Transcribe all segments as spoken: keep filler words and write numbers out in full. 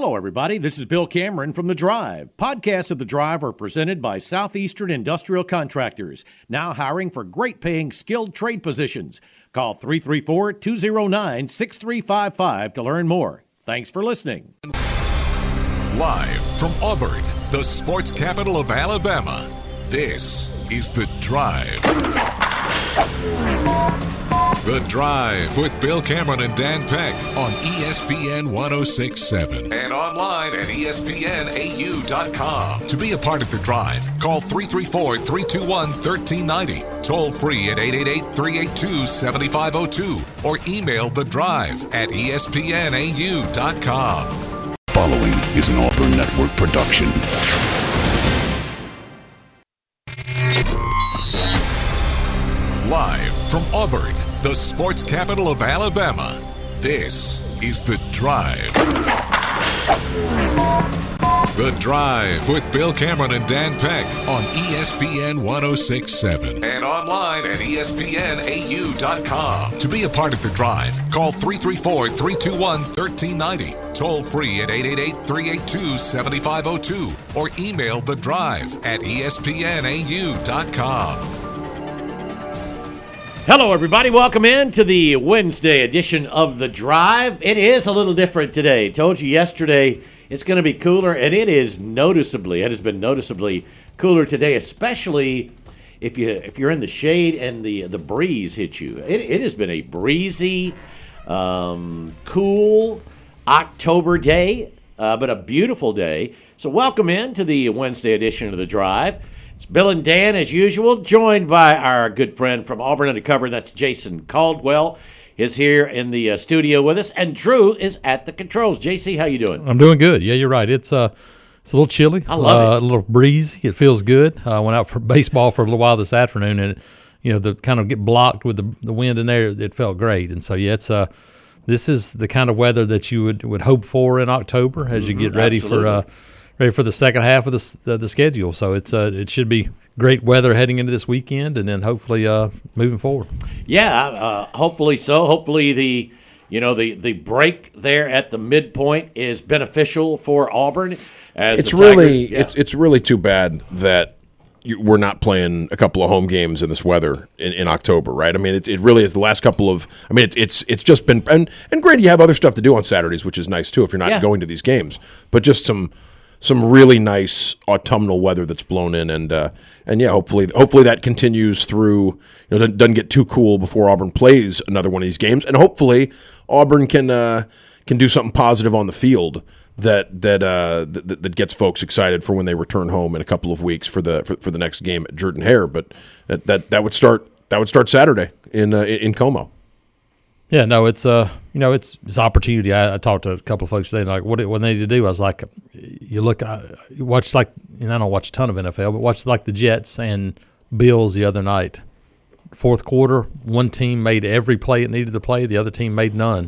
Hello, everybody. This is Bill Cameron from The Drive. Podcasts of The Drive are presented by Southeastern Industrial Contractors, now hiring for great-paying skilled trade positions. Call three three four, two zero nine, six three five five to learn more. Thanks for listening. Live from Auburn, the sports capital of Alabama, this is The Drive. The Drive with Bill Cameron and Dan Peck on E S P N one oh six point seven and online at E S P N A U dot com. To be a part of The Drive, call three three four, three two one, one three nine zero, toll free at eight eight eight, three eight two, seven five zero two, or email The Drive at E S P N A U dot com. Following is an Auburn Network production. Live from Auburn, the sports capital of Alabama, this is The Drive. The Drive with Bill Cameron and Dan Peck on E S P N one oh six point seven and online at E S P N A U dot com. To be a part of The Drive, call three three four, three two one, one three nine zero, toll free at eight eight eight, three eight two, seven five zero two, or email The Drive at E S P N A U dot com. Hello, everybody. Welcome in to the Wednesday edition of The Drive. It is a little different today. Told you yesterday it's going to be cooler, and it is noticeably, it has been noticeably cooler today, especially if, you, if you're in the shade and the, the breeze hits you. It, it has been a breezy, um, cool October day, uh, but a beautiful day. So welcome in to the Wednesday edition of The Drive. It's Bill and Dan, as usual, joined by our good friend from Auburn Undercover. That's Jason Caldwell, is here in the uh, studio with us, and Drew is at the controls. J C, how you doing? I'm doing good. Yeah, you're right. It's uh, it's a little chilly. I love uh, it. A little breezy. It feels good. I uh, went out for baseball for a little while this afternoon, and you know, the kind of get blocked with the the wind in there. It felt great, and so yeah, it's uh, this is the kind of weather that you would, would hope for in October as you get ready Absolutely. for uh. ready for the second half of the the, the schedule. So it's uh, it should be great weather heading into this weekend, and then hopefully uh, moving forward. Yeah, uh, hopefully so. Hopefully the you know the, the break there at the midpoint is beneficial for Auburn. As it's the really Tigers, yeah. it's it's really too bad that you, we're not playing a couple of home games in this weather in, in October, right? I mean, it, it really is the last couple of. I mean, it, it's it's just been and and great. You have other stuff to do on Saturdays, which is nice too if you're not Yeah. going to these games. But just some. Some really nice autumnal weather that's blown in, and uh, and yeah, hopefully, hopefully that continues through. You know, doesn't, doesn't get too cool before Auburn plays another one of these games, and hopefully Auburn can uh, can do something positive on the field that that, uh, that that gets folks excited for when they return home in a couple of weeks for the for, for the next game at Jordan Hare. But that, that that would start that would start Saturday in uh, in Como. Yeah, no, it's uh, you know, it's it's opportunity. I, I talked to a couple of folks today, like what what they need to do. I was like, you look, I, you watch like, and I don't watch a ton of N F L, but watch like the Jets and Bills the other night. Fourth quarter, one team made every play it needed to play, the other team made none.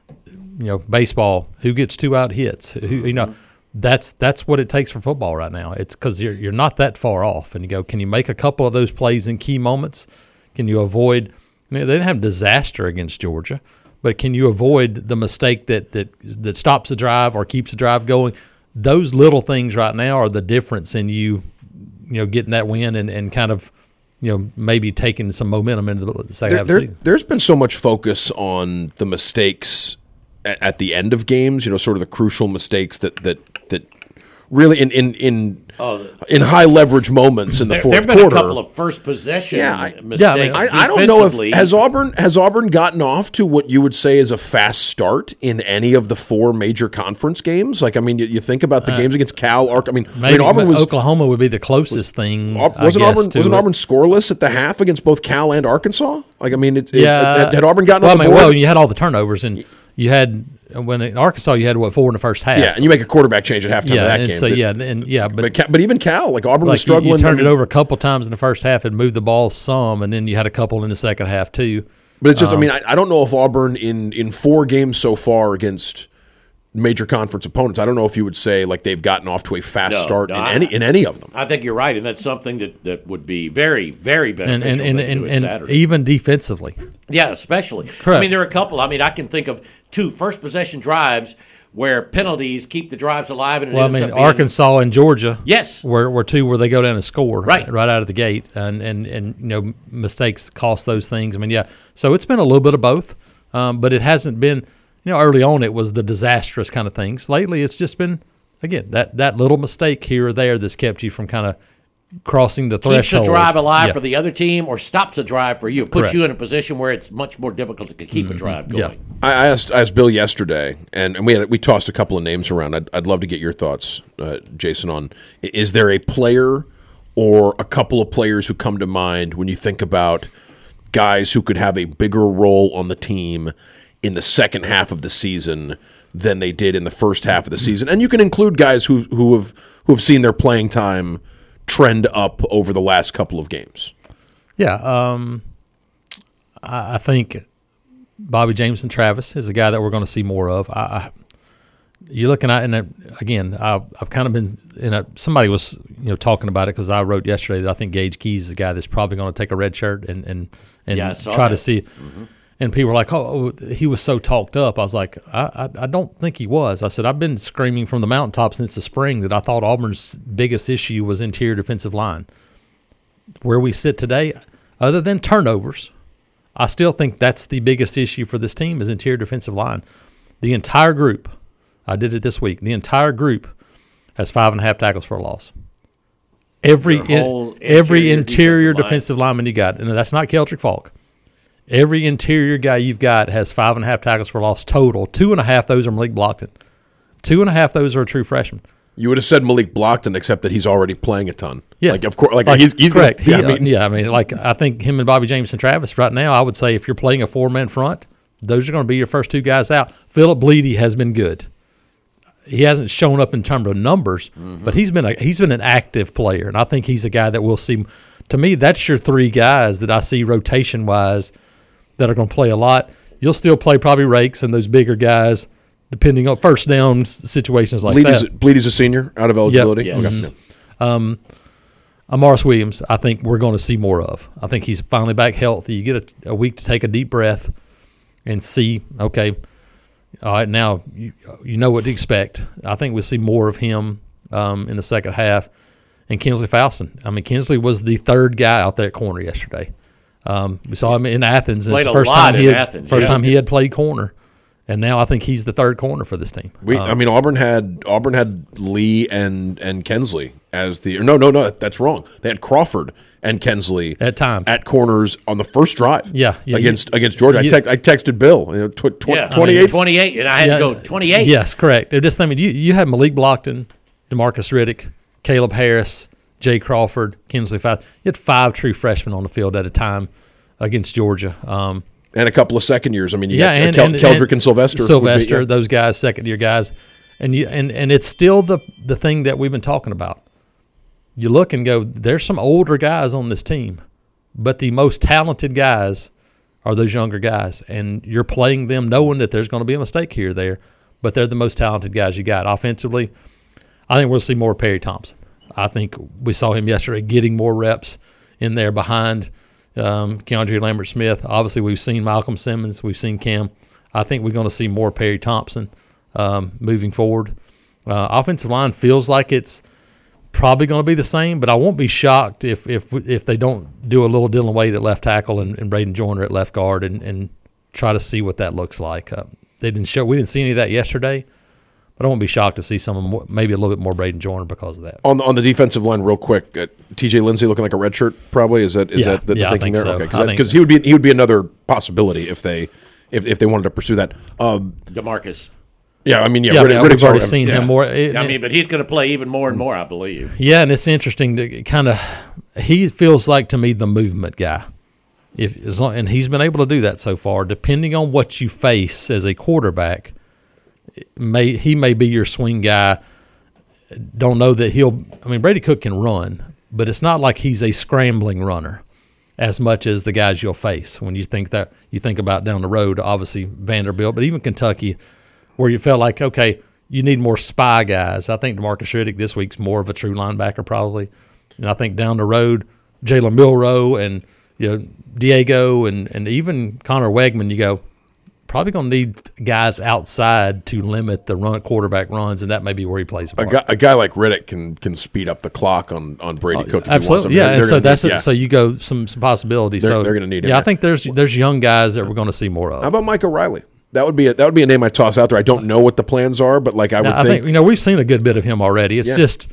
You know, baseball, who gets two out hits? Who, you know, that's that's what it takes for football right now. It's because you're you're not that far off, and you go, can you make a couple of those plays in key moments? Can you avoid? I mean, they didn't have disaster against Georgia, but can you avoid the mistake that, that that stops the drive or keeps the drive going? Those little things right now are the difference in you, you know, getting that win and, and kind of, you know, maybe taking some momentum into the second There, half there, of the season. there's been so much focus on the mistakes at, at the end of games, you know, sort of the crucial mistakes that that that really in in in, Oh, in high leverage moments in the there fourth have been quarter. a couple of first possession Yeah, I- mistakes. Yeah, I mean, I, I don't know if defensively. has Auburn has Auburn gotten off to what you would say is a fast start in any of the four major conference games. Like, I mean, you, you think about the uh, games against Cal, Ark. I mean, Maybe I mean, Auburn was Oklahoma would be the closest thing. wasn't I guess, Auburn to wasn't it. Auburn scoreless at the half against both Cal and Arkansas? Like, I mean, it's, Yeah, it's had, had Auburn gotten well, on I the mean, board? well, you had all the turnovers, and you had when in Arkansas you had what four in the first half. Yeah, and you make a quarterback change at halftime yeah, of that and game. so but, yeah, and yeah, but but, Cal, but even Cal, like Auburn like was struggling. You, you turned I mean, it over a couple times in the first half and moved the ball some, and then you had a couple in the second half too. But it's just, um, I mean, I, I don't know if Auburn in in four games so far against major conference opponents, I don't know if you would say like they've gotten off to a fast No, start no, in I- any in any of them. I think you're right, and that's something that, that would be very, very and beneficial and and, to do and, it and Saturday. even defensively. Yeah, especially. Correct. I mean, there are a couple. I mean, I can think of two first possession drives where penalties keep the drives alive. And it well, I ends mean, up being, Arkansas and Georgia, yes, were, were two where they go down and score right, right out of the gate, and, and, and you know mistakes cost those things. I mean, yeah, so it's been a little bit of both, um, but it hasn't been, you know, early on it was the disastrous kind of things. Lately, it's just been, again, that, that little mistake here or there that's kept you from kind of crossing the threshold. Keeps a drive alive yeah. for the other team or stops a drive for you. Puts Correct. you in a position where it's much more difficult to keep mm-hmm. a drive going. Yeah. I asked, I asked Bill yesterday, and, and we had, we tossed a couple of names around. I'd, I'd love to get your thoughts, uh, Jason, on is there a player or a couple of players who come to mind when you think about guys who could have a bigger role on the team in the second half of the season than they did in the first half of the season? And you can include guys who who have who have seen their playing time trend up over the last couple of games. Yeah, um, I, I think Bobby Jameson Travis is a guy that we're going to see more of. I, I, you're looking at, and again, I've, I've kind of been in a. Somebody was you know talking about it because I wrote yesterday that I think Gage Keys is a guy that's probably going to take a red shirt and and and yeah, try that. to see. Mm-hmm. And people were like, oh, he was so talked up. I was like, I, I, I don't think he was. I said, I've been screaming from the mountaintop since the spring that I thought Auburn's biggest issue was interior defensive line. Where we sit today, other than turnovers, I still think that's the biggest issue for this team is interior defensive line. The entire group, I did it this week, the entire group has five and a half tackles for a loss. Every, in, every interior defensive, defensive lineman you got, and that's not Keldrick Falk. Every interior guy you've got has five and a half tackles for loss total. Two and a half those are Malik Blockton. Two and a half those are a true freshman. You would have said Malik Blockton, except that he's already playing a ton. Yeah, like of course, like, like he's he's correct. Gonna, yeah, he, I mean, yeah, I mean, like I think him and Bobby Jameson Travis right now. I would say if you're playing a four man front, those are going to be your first two guys out. Philip Bleedy has been good. He hasn't shown up in terms of numbers, mm-hmm. but he's been a, he's been an active player, and I think he's a guy that we'll see. To me, that's your three guys that I see rotation wise that are going to play a lot. You'll still play probably Rakes and those bigger guys, depending on first down situations like Bleedy's, that. Bleedy's a senior out of eligibility. Yep. Yes. Okay. Um, Amaris Williams, I think we're going to see more of. I think he's finally back healthy. You get a, a week to take a deep breath and see, okay, all right, now you, you know what to expect. I think we'll see more of him um, in the second half. And Kinsley Falston. I mean, Kinsley was the third guy out there at corner yesterday. Um, we saw him in Athens. Played it's the a first lot time in he had, Athens. First yeah. time he had played corner, and now I think he's the third corner for this team. We, um, I mean, Auburn had Auburn had Lee and and Kensley as the or no no no that's wrong. They had Crawford and Kensley at times at corners on the first drive. Yeah, yeah against you, against Georgia. You, I, text, I texted Bill. You know, tw- tw- yeah, twenty-eight, I mean, twenty-eight, and I had yeah, to go twenty-eight. Yes, correct. Just I mean, you you had Malik Blockton, DeMarcus Riddick, Caleb Harris, Jay Crawford, Kinsley Falston. You had five true freshmen on the field at a time against Georgia. Um, and a couple of second years. I mean, you yeah, got and, Kel- and, Keldrick and, and Sylvester. Sylvester, be, yeah. those guys, second year guys, and you and, and it's still the the thing that we've been talking about. You look and go, there's some older guys on this team, but the most talented guys are those younger guys, and you're playing them knowing that there's going to be a mistake here or there, but they're the most talented guys you got offensively. I think we'll see more Perry Thompson. I think we saw him yesterday getting more reps in there behind um, Keandre Lambert-Smith. Obviously, we've seen Malcolm Simmons. We've seen Cam. I think we're going to see more Perry Thompson um, moving forward. Uh, offensive line feels like it's probably going to be the same, but I won't be shocked if if if they don't do a little Dylan Wade at left tackle and, and Braden Joyner at left guard and, and try to see what that looks like. Uh, they didn't show. We didn't see any of that yesterday. But I won't be shocked to see some more, maybe a little bit more Braden Joyner because of that. On the, on the defensive line, real quick, uh, T J Lindsey looking like a redshirt. Probably is that is yeah, that the, yeah, the thinking think there? So. Okay, because he would be he would be another possibility if they if, if they wanted to pursue that. Um, DeMarcus. Yeah, I mean, yeah, yeah, Riddick, yeah we've already already seen yeah. him more. It, I mean, but he's going to play even more and more, I believe. Yeah, and it's interesting to kind of he feels like to me the movement guy. If as long, and he's been able to do that so far. Depending on what you face as a quarterback, may he may be your swing guy. Don't know that he'll – I mean, Brady Cook can run, but it's not like he's a scrambling runner as much as the guys you'll face when you think that you think about down the road, obviously Vanderbilt, but even Kentucky, where you felt like, okay, you need more spy guys. I think DeMarcus Riddick this week's more of a true linebacker probably. And I think down the road, Jalen Milroe and you know Diego and, and even Connor Wegman, you go, probably going to need guys outside to limit the run quarterback runs, and that may be where he plays a A part. guy, a guy like Riddick can can speed up the clock on, on Brady Cook. If he wants Absolutely, him. yeah. They're, And they're so gonna that's need, it. yeah. So you go some some possibilities. They're- so they're gonna need him, Yeah, yeah. I think there's there's young guys that we're going to see more of. How about Mike O'Reilly? That would be a, that would be a name I toss out there. I don't know what the plans are, but like I would Now, I think, think you know we've seen a good bit of him already. It's Yeah. just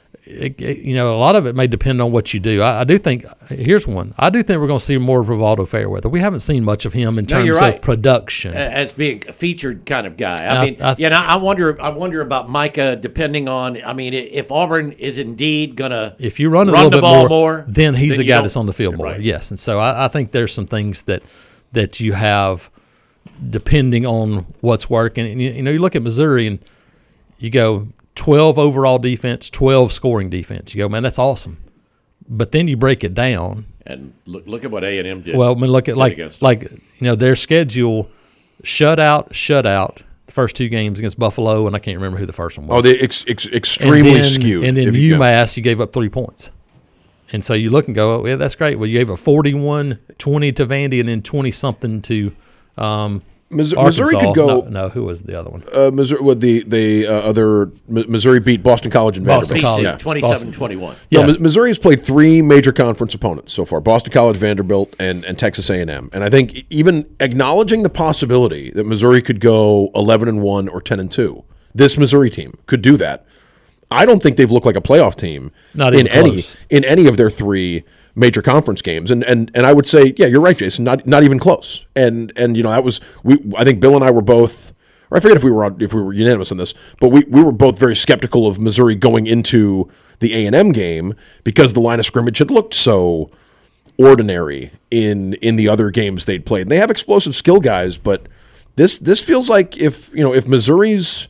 it, it- you know a lot of it may depend on what you do. I, I do think here's one. I do think we're going to see more of Rivaldo Fairweather. We haven't seen much of him in No, terms you're right. of production. as being a featured kind of guy. I I- mean, I- yeah, and I, I wonder. I wonder about Micah. Depending on, I mean, if Auburn is indeed gonna If you run a run little the bit ball more, more, then he's then the you guy don't- that's on the field more. Right. Yes, and so I, I think there's some things that that you have depending on what's working. And you, you know, you look at Missouri and you go twelve overall defense, twelve scoring defense. You go, man, that's awesome. But then you break it down. And look, look at what A and M did. Well, I mean, look at like against them. like you know their schedule: shutout, shutout. The first two games against Buffalo, and I can't remember who the first one was. oh, they ex, ex, extremely and then, skewed. And then if you- UMass, you gave up three points. And so you look and go, oh, yeah, that's great. Well, you gave a forty-one twenty to Vandy and then twenty-something to um, Mis- Arkansas. Missouri could go. No, no, who was the other one? Uh, Missouri, well, the the uh, other Mi- Missouri beat Boston College and Boston Vanderbilt. College. Yeah. twenty-seven twenty-one. No, Yeah. Mis- Missouri has played three major conference opponents so far: Boston College, Vanderbilt, and, and Texas A and M. And I think even acknowledging the possibility that Missouri could go eleven and one or ten and two, this Missouri team could do that. I don't think they've looked like a playoff team Not in even any close. in any of their three major conference games. And and and I would say, yeah, you're right, Jason. Not not even close. And and you know that was we. I think Bill and I were both. Or I forget if we were on, if we were unanimous on this, but we, we were both very skeptical of Missouri going into the A and M game because the line of scrimmage had looked so ordinary in in the other games they'd played. And they have explosive skill guys, but this this feels like if you know if Missouri's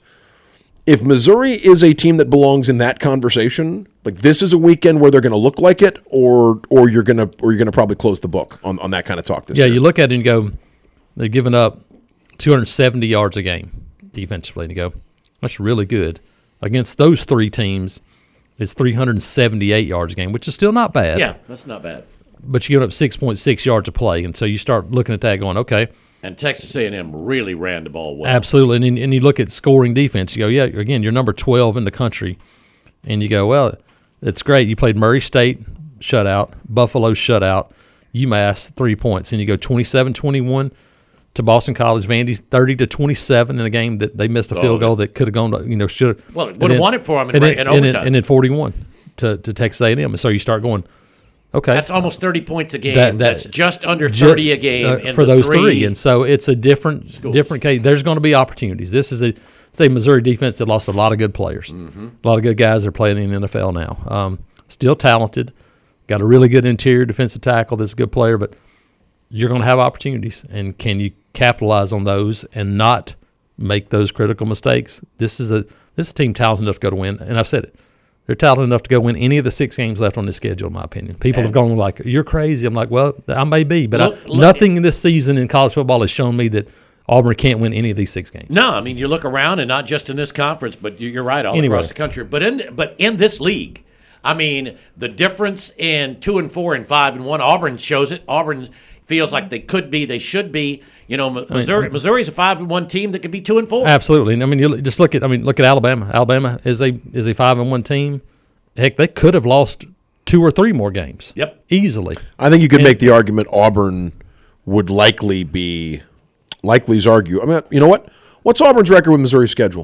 if Missouri is a team that belongs in that conversation, like this is a weekend where they're going to look like it, or or you're gonna or you're gonna probably close the book on, on that kind of talk this Yeah, year. you look at it and go, they're giving up two hundred seventy yards a game defensively. And you go, that's really good. Against those three teams, it's three hundred seventy-eight yards a game, which is still not bad. Yeah, that's not bad. But you give up six point six yards a play. And so you start looking at that going, okay, And Texas A and M really ran the ball well. absolutely. And, then- and you look at scoring defense. You go, yeah, again, you're number twelve in the country. And you go, well, it's great. You played Murray State, shutout, Buffalo, shutout, UMass, three points. And you go twenty-seven twenty-one to Boston College, Vandy, thirty to twenty-seven in a game that they missed a Oh, field yeah. goal that could have gone to, you know, should have. Well, it would've won it for 'em in and ra- then, in and then- overtime. And then forty-one to, to Texas A and M. And so you start going, okay. That's almost thirty points a game. That- that- that's just under Ju- thirty a game uh, in for the those three. three. And so it's a different Schools. different case. There's going to be opportunities. This is a say Missouri defense that lost a lot of good players, Mm-hmm. a lot of good guys that are playing in the N F L now. Um, still talented, got a really good interior defensive tackle that's a good player, but you're going to have opportunities, and can you capitalize on those and not make those critical mistakes? This is a this is a team talented enough to go to win, and I've said it. They're talented enough to go win any of the six games left on this schedule, in my opinion. People have gone like, "You're crazy." I'm like, "Well, I may be, but Look- I, look- nothing in this season in college football has shown me that Auburn can't win any of these six games." No, I mean you look around and not just in this conference, but you- you're right all Anyway. across the country. But in but in this league, I mean the difference in two and four and five and one. Auburn shows it. Auburn feels like they could be, they should be. You know, Missouri Missouri's a five and one team that could be two and four. Absolutely. And I mean, you just look at I mean, look at Alabama. Alabama is a is a five and one team. Heck, they could have lost two or three more games. Yep. Easily. I think you could make the argument Auburn would likely be likely's argue. I mean, you know what? What's Auburn's record with Missouri's schedule?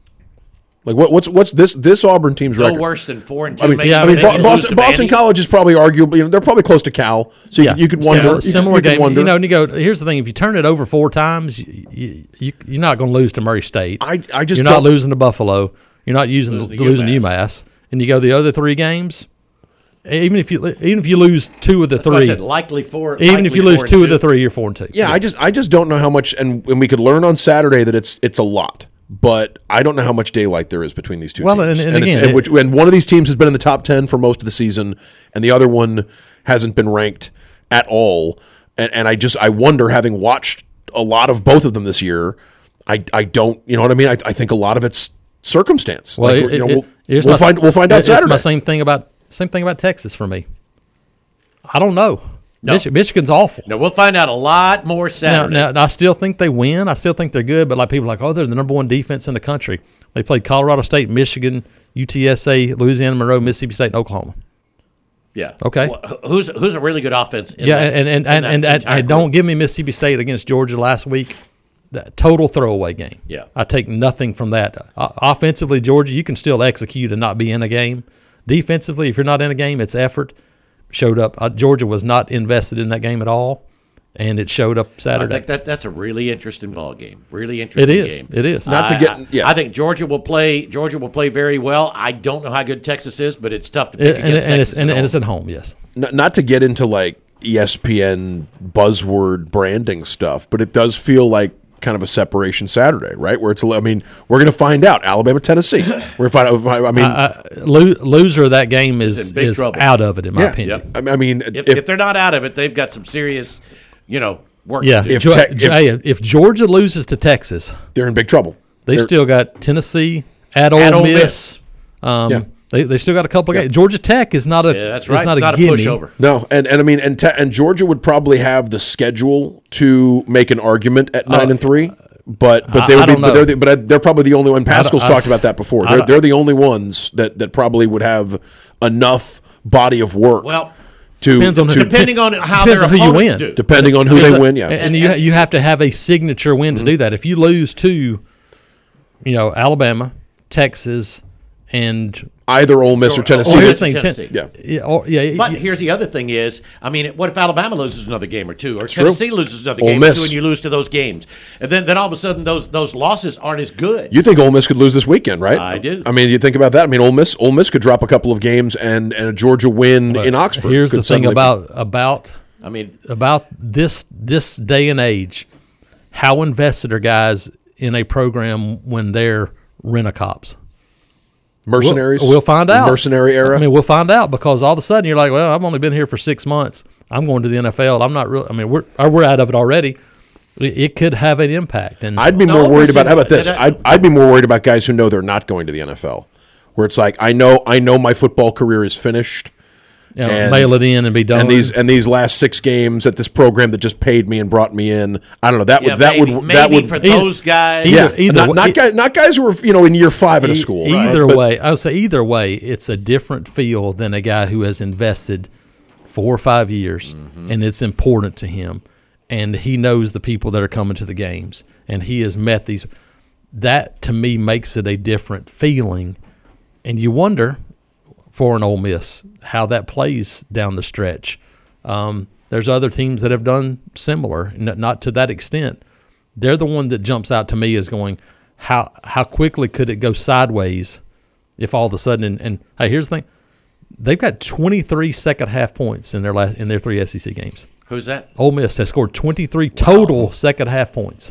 Like what, what's what's this this Auburn team's No record? worse than four and two. I mean, maybe, yeah, I mean, maybe Bo- lose Boston, to Boston Vandy. College is probably arguably, you know, they're probably close to Cal, so you, Yeah. could- you could wonder. Similar, you could- similar you could game. wonder. You know, and you go. Here's the thing: if you turn it over four times, you, you, you you're not going to lose to Murray State. I- I just you're not don't- losing to Buffalo. You're not using Losing losing, to to UMass. UMass. And you go the other three games. Even if you even if you lose two of the That's what I three, said, likely four. even likely if you lose four and two of the three, you're four and two. Yeah, I just I just don't know how much, and, and we could learn on Saturday that it's it's a lot, but I don't know how much daylight there is between these two Well, teams. and- and it's- again, and, which, and one of these teams has been in the top ten for most of the season, and the other one hasn't been ranked at all. And, and I just I wonder, having watched a lot of both of them this year, I I don't you know what I mean? I, I think a lot of it's circumstance. Well, Like, it- you know, it- we'll, here's we'll my- find we'll find out it's my Saturday. same thing about same thing about Texas for me. I don't know. No. Mich- Michigan's awful. No, we'll find out a lot more Now, Saturday. now, now, I still think they win. I still think they're good, but like people are like, oh, they're the number one defense in the country. They played Colorado State, Michigan, U T S A, Louisiana Monroe, Mississippi State, and Oklahoma. Yeah. Okay. Well, who's who's a really good offense? In Yeah, that, and and in and, that and, and, entire and don't group? give me Mississippi State against Georgia last week. That total throwaway game. Yeah. I take nothing from that. Uh, offensively, Georgia, you can still execute and not be in a game. Defensively, if you're not in a game, it's effort. Showed up. Uh, Georgia was not invested in that game at all, and it showed up I Saturday. think that that's a really interesting ball game. Really interesting It is. game. It is. Not to I- get- I, yeah. I think Georgia will play. Georgia will play very well. I don't know how good Texas is, but it's tough to pick and, against and, it's, Texas. and, at and it's home. at home, yes. N- not to get into like E S P N buzzword branding stuff, but it does feel like kind of a separation Saturday, right? Where it's, a, I mean, we're going to find out. Alabama, Tennessee. We're going to find out. I mean, Uh, lo- loser of that game He's is in big is trouble. out of it, in my yeah. opinion. Yep. I I mean, if, if, if they're not out of it, they've got some serious, you know, work Yeah. to do. If Jo- Te- Jo- hey, if Georgia loses to Texas, they're in big trouble. they've They're- still got Tennessee at Ole, At Ole Miss. Miss. Um, Yeah. They they still got a couple of games. Georgia Tech is not a yeah, that's is right. not It's not a gimme. pushover. No, and, and I mean, and te- and Georgia would probably have the schedule to make an argument at nine and three, but but I- they would I be, don't but know. they're the, but they're probably the only one. Pascal's I- talked about that before. They're they're the only ones that that probably would have enough body of work. Well, to, Depends on to who- depending on how Depends their on who you opponents win. do. depending on who There's they a- win. Yeah, and you you have to have a signature win to do that. If you lose to, you know, Alabama, Texas, and either Ole Miss or Or- Tennessee. or here's Tennessee. the thing, Tennessee. Ten- yeah, or, yeah, But you- here's the other thing is, I mean, what if Alabama loses another game or two, or true. Tennessee loses another Ole game or Miss. two, and you lose to those games, and then then all of a sudden those those losses aren't as good. You think Ole Miss could lose this weekend, right? I do. I mean, you think about that. I mean, Ole Miss, Ole Miss could drop a couple of games, and, and a Georgia win in Oxford. Here's could the thing suddenly- about about I mean, about this this day and age, how invested are guys in a program when they're rent-a-cops? mercenaries. We'll, we'll find the out. Mercenary era. I mean, we'll find out because all of a sudden you're like, well, I've only been here for six months. I'm going to the N F L. I'm not real. I mean, we're or we're out of it already. It, it could have an impact. And I'd be No, more worried listen, about. How about this? that- I'd, I'd be more worried about guys who know they're not going to the N F L, where it's like I know I know my football career is finished. you know, and- mail it in and be done. And these and these last six games at this program that just paid me and brought me in, I don't know. That would yeah, that maybe, would maybe that would for Either- those guys. yeah, either- either not, way- not guys not guys who are you know in year five at a E- school. Either right? But- way, I would say either way, it's a different feel than a guy who has invested four or five years, Mm-hmm. and it's important to him, and he knows the people that are coming to the games, and he has met these. That to me makes it a different feeling, and you wonder for an Ole Miss how that plays down the stretch. Um, there's other teams that have done similar, n- not to that extent. They're the one that jumps out to me as going, how how quickly could it go sideways if all of a sudden and, and hey, here's the thing, they've got twenty-three second half points in their last, in their three S E C games. Who's that? Ole Miss has scored twenty-three total second half points.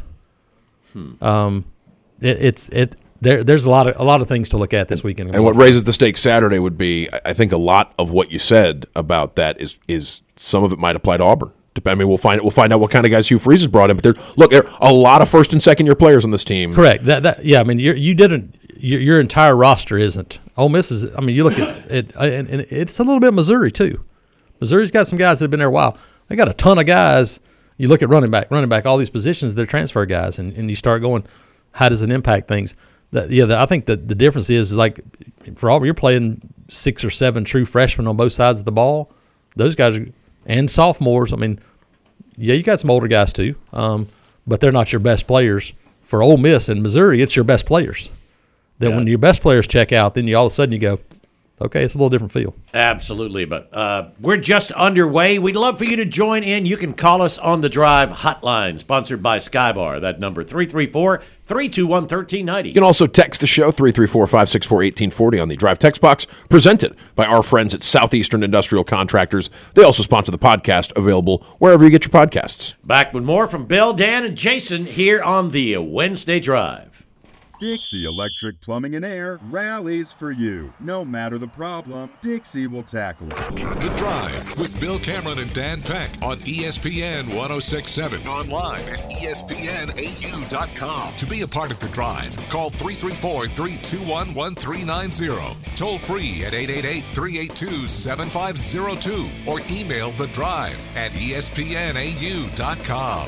Um, it, it's it there. There's a lot of a lot of things to look at this weekend. And what raises the stakes Saturday would be, I- I think, a lot of what you said about that is is some of it might apply to Auburn. Dep- I mean, we'll find we'll find out what kind of guys Hugh Freeze has brought in. But there, look, there are a lot of first and second year players on this team. Correct. That, that yeah. I mean, you're, you didn't. Your, your entire roster isn't. Ole Miss is. I mean, you look at it, and, and it's a little bit Missouri too. Missouri's got some guys that have been there a while. They got a ton of guys. You look at running back, running back, all these positions, they're transfer guys, and, and you start going, how does it impact things? That yeah, the, I think that the difference is, is like for all you're playing six or seven true freshmen on both sides of the ball. Those guys are, and sophomores. I mean, yeah, you got some older guys too, um, but they're not your best players. For Ole Miss and Missouri, it's your best players. Then Yeah. when your best players check out, then you all of a sudden you go, okay, it's a little different feel. Absolutely, but uh, we're just underway. We'd love for you to join in. You can call us on the Drive hotline, sponsored by Skybar. That number, three three four, three two one, one three nine zero. You can also text the show, three three four, five six four, one eight four zero on the Drive text box, presented by our friends at Southeastern Industrial Contractors. They also sponsor the podcast, available wherever you get your podcasts. Back with more from Bill, Dan, and Jason here on the Wednesday Drive. Dixie Electric Plumbing and Air rallies for you. No matter the problem, Dixie will tackle it. The Drive with Bill Cameron and Dan Peck on E S P N ten sixty-seven. Online at E S P N A U dot com. To be a part of The Drive, call three three four, three two one, one three nine zero. Toll free at eight eight eight, three eight two, seven five zero two or email The Drive at E S P N A U dot com.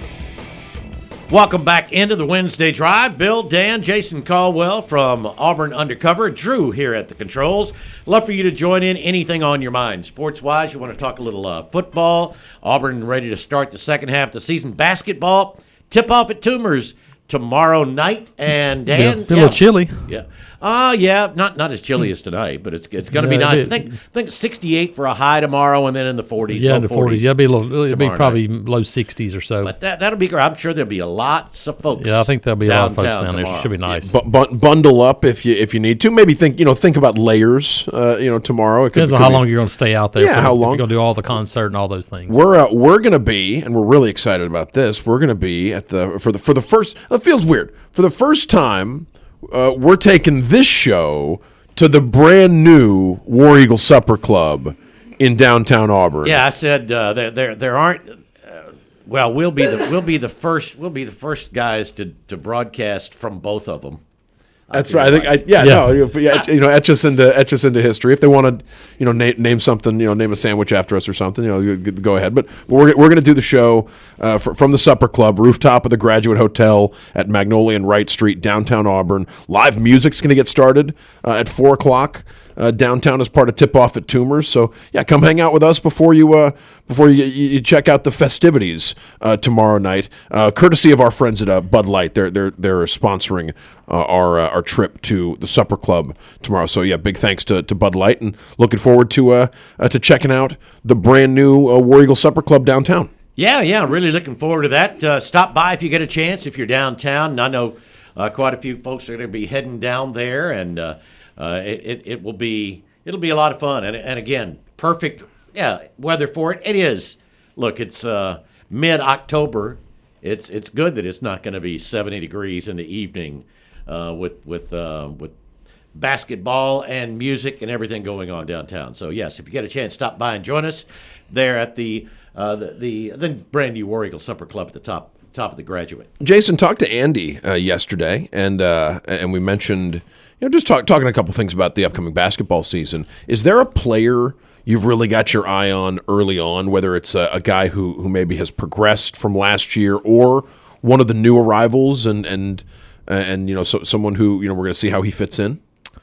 Welcome back into the Wednesday Drive. Bill, Dan, Jason Caldwell from Auburn Undercover. Drew here at the controls. Love for you to join in. Anything on your mind. Sports-wise, you want to talk a little uh, football. Auburn ready to start the second half of the season. Basketball, tip-off at Toomers tomorrow night. And Dan, be a, be a little chilly. Yeah. Uh, yeah, not not as chilly as tonight, but it's it's going to Yeah, be nice. it- I think I think sixty-eight for a high tomorrow, and then in the forties. Yeah, low in the forties. Yeah, it'll be a little. It'll be tomorrow probably night. low sixties or so. But that that'll be great. I'm sure there'll be a lot of folks. Yeah, I think there'll be a lot of folks downtown down there. tomorrow. Should be nice. Bu- bu- bundle up if you if you need to. Maybe think you know think about layers. Uh, you know tomorrow. It could, Depends on could how be- long you're going to stay out there. Yeah, for, how if long. you're going to do all the concert and all those things. We're uh, we're gonna be, and we're really excited about this. We're gonna be at the for the for the first. It feels weird for the first time. Uh, we're taking this show to the brand new War Eagle Supper Club in downtown Auburn. Yeah, I said uh, there there there aren't. Uh, well, we'll be the we'll be the first we'll be the first guys to, to broadcast from both of them. That's feel right. I think, like. I, yeah, Yeah. no, you- yeah, you know, etch us into etch us into history. If they want to, you know, name, name something, you know, name a sandwich after us or something, you know, you- go ahead. But we're we're going to do the show uh, fr- from the Supper Club, rooftop of the Graduate Hotel at Magnolia and Wright Street, downtown Auburn. Live music's going to get started uh, at four o'clock. Uh, downtown as part of tip off at Toomers, so yeah, come hang out with us before you uh, before you, you, you check out the festivities uh, tomorrow night, uh, courtesy of our friends at uh, Bud Light. They're they're they're sponsoring uh, our uh, our trip to the Supper Club tomorrow. So yeah, big thanks to, to Bud Light, and looking forward to uh, uh to checking out the brand new uh, War Eagle Supper Club downtown. Yeah, yeah, really looking forward to that. Uh, stop by if you get a chance if you're downtown. And I know uh, quite a few folks are going to be heading down there, and uh, uh, it, it it will be it'll be a lot of fun. And and again, perfect yeah weather for it. It is. Look, it's uh, mid October. It's it's good that it's not going to be seventy degrees in the evening uh, with with uh, with basketball and music and everything going on downtown. So yes, if you get a chance, stop by and join us there at the uh, the, the the brand new War Eagle Supper Club at the top top of the Graduate. Jason talked to Andy uh, yesterday, and uh, and we mentioned, you know, just talk, talking a couple things about the upcoming basketball season. Is there a player you've really got your eye on early on, whether it's a, a guy who, who maybe has progressed from last year, or one of the new arrivals, and and and you know, so, someone who, you know, we're going to see how he fits in?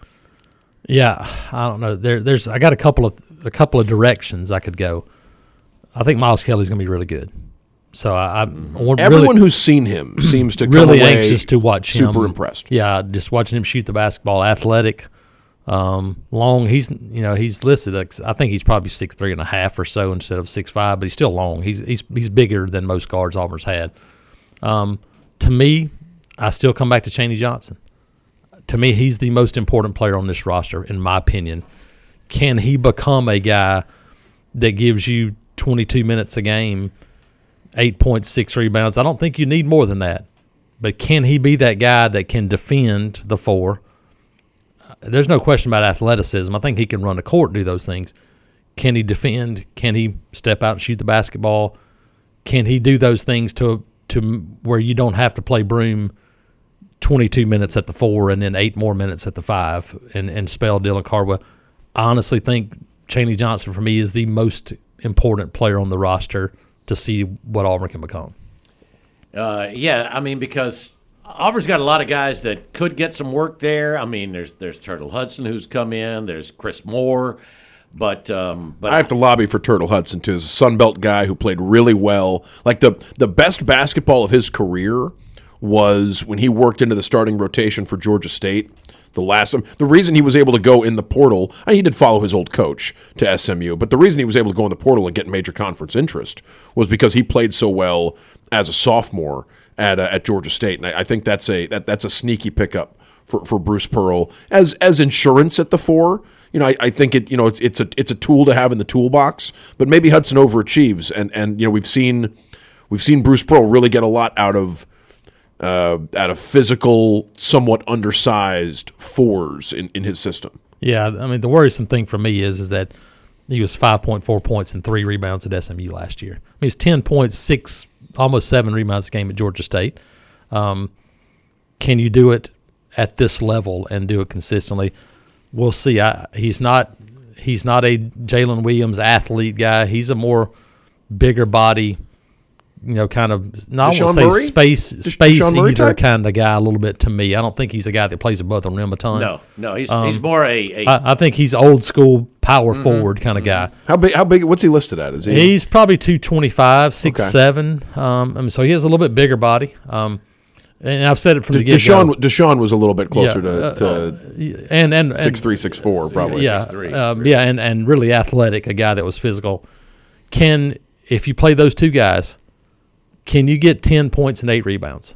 Yeah, I don't know. There, there's I got a couple of a couple of directions I could go. I think Miles Kelly's going to be really good. So I, I'm Everyone really, who's seen him seems to come really away anxious to watch him. super impressed. Yeah, just watching him shoot the basketball, athletic, um, long. He's you know he's listed. I think he's probably six three and a half or so instead of six five, but he's still long. He's he's he's bigger than most guards Auburn's had. Um, to me, I still come back to Chaney Johnson. To me, he's the most important player on this roster, in my opinion. Can he become a guy that gives you twenty-two minutes a game, eight point six rebounds? I don't think you need more than that. But can he be that guy that can defend the four? There's no question about athleticism. I think he can run the court and do those things. Can he defend? Can he step out and shoot the basketball? Can he do those things to to where you don't have to play Broome twenty-two minutes at the four and then eight more minutes at the five and, and spell Dylan Cardwell? I honestly think Chaney Johnson, for me, is the most important player on the roster to see what Auburn can become. Uh, yeah, I mean, because Auburn's got a lot of guys that could get some work there. I mean, there's there's Turtle Hudson who's come in. There's Chris Moore. But um, but I have to lobby for Turtle Hudson too. He's a Sun Belt guy who played really well. Like the the best basketball of his career was when he worked into the starting rotation for Georgia State. The last the reason he was able to go in the portal, I mean, he did follow his old coach to S M U, but the reason he was able to go in the portal and get major conference interest was because he played so well as a sophomore at uh, at Georgia State, and I, I think that's a that, that's a sneaky pickup for, for Bruce Pearl as as insurance at the four. You know, I, I think it. You know, it's it's a it's a tool to have in the toolbox. But maybe Hudson overachieves, and and you know we've seen we've seen Bruce Pearl really get a lot out of uh, at a physical, somewhat undersized fours in, in his system. Yeah, I mean, the worrisome thing for me is is that he was five point four points and three rebounds at S M U last year. I mean, he's ten point six, almost seven rebounds a game at Georgia State. Um, can you do it at this level and do it consistently? We'll see. I, he's not he's not a Jalen Williams athlete guy. He's a more bigger body, you know, kind of not I want to say Murray? space space eater kind of guy a little bit to me. I don't think he's a guy that plays above the rim a ton. No, no, he's um, he's more a. a I, I think he's old school power mm-hmm, forward kind of mm-hmm. guy. How big? How big? What's he listed at? Is he? He's probably two twenty five, six okay. seven. Um, I mean, so he has a little bit bigger body. Um, and I've said it from De- the get go. Deshaun, Deshaun was a little bit closer yeah, to, to uh, and and six three, six four probably. Yeah, six three, um, yeah, and and really athletic, a guy that was physical. Can if you play those two guys, can you get ten points and eight rebounds?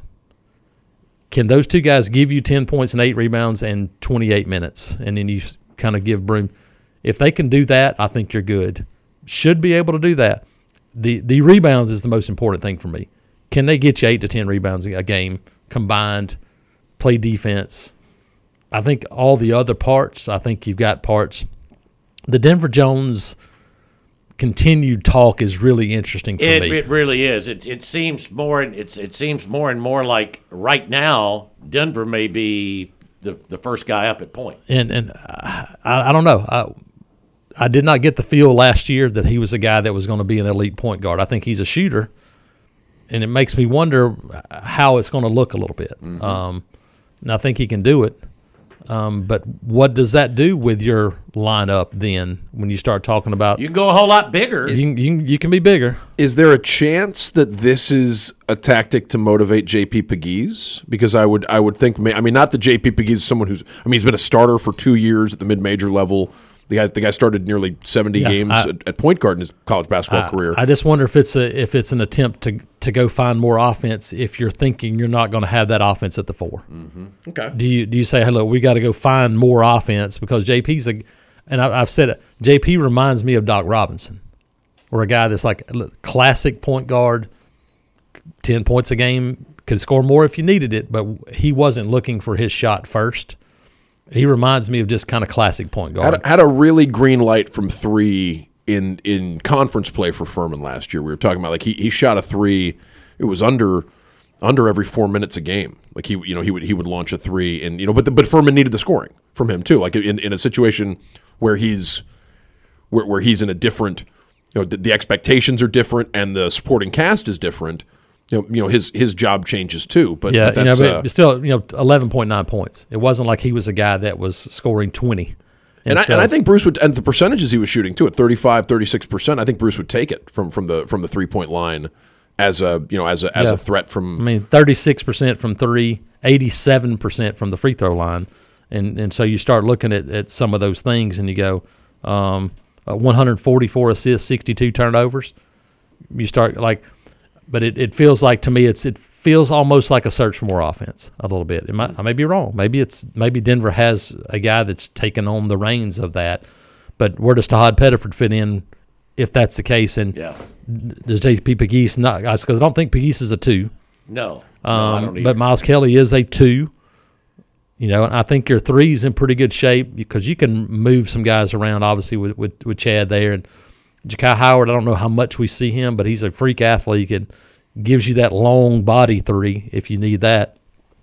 Can those two guys give you ten points and eight rebounds in twenty-eight minutes, and then you kind of give Broome? If they can do that, I think you're good. Should be able to do that. The the rebounds is the most important thing for me. Can they get you eight to ten rebounds a game combined, play defense? I think all the other parts, I think you've got parts. The Denver Jones continued talk is really interesting for it, me. It really is. It it seems more it's it seems more and more like right now Denver may be the the first guy up at point. And and I, I don't know. I, I did not get the feel last year that he was a guy that was going to be an elite point guard. I think he's a shooter, and it makes me wonder how it's going to look a little bit. Mm-hmm. Um, and I think he can do it. Um, but what does that do with your lineup then when you start talking about – You can go a whole lot bigger. You can, you can, you can be bigger. Is there a chance that this is a tactic to motivate J P Pegues? Because I would I would think – I mean, not that J P Pegues is someone who's – I mean, he's been a starter for two years at the mid-major level. The guy, the guy started nearly seventy yeah, games I, at, at point guard in his college basketball I, career. I just wonder if it's a if it's an attempt to to go find more offense if you're thinking you're not going to have that offense at the four. Mm-hmm. Okay. Do you do you say, hey, look, we got to go find more offense because J P's a, and I, I've said it, J P reminds me of Doc Robinson, or a guy that's like a classic point guard, ten points a game, could score more if you needed it, but he wasn't looking for his shot first. He reminds me of just kind of classic point guard. Had, had a really green light from three in in conference play for Furman last year. We were talking about like he he shot a three. It was under under every four minutes a game. Like he you know he would he would launch a three, and you know but the, but Furman needed the scoring from him too. Like in, in a situation where he's where where he's in a different you know the, the expectations are different and the supporting cast is different. You know, you know his his job changes too, but yeah, but that's, you know, but uh, still, you know, eleven point nine points. It wasn't like he was a guy that was scoring twenty. And, and, I, so, and I think Bruce would, and the percentages he was shooting too at thirty-five, thirty-six percent. I think Bruce would take it from, from the from the three point line as a you know as a as yeah. a threat from. I mean, thirty-six percent from three, eighty-seven percent from the free throw line, and and so you start looking at, at some of those things, and you go, um, uh, one hundred forty-four assists, sixty-two turnovers. You start like. But it, it feels like to me it's it feels almost like a search for more offense a little bit. It might, I may be wrong. Maybe it's maybe Denver has a guy that's taken on the reins of that. But where does Tahad Pettiford fit in if that's the case? And yeah. does J P Pegues not? Because I don't think Pegues is a two. No, um, no I don't either. But Miles Kelly is a two. You know, and I think your three's in pretty good shape because you can move some guys around. Obviously with with, with Chad there and. Ja'Kai Howard, I don't know how much we see him, but he's a freak athlete and gives you that long body three if you need that.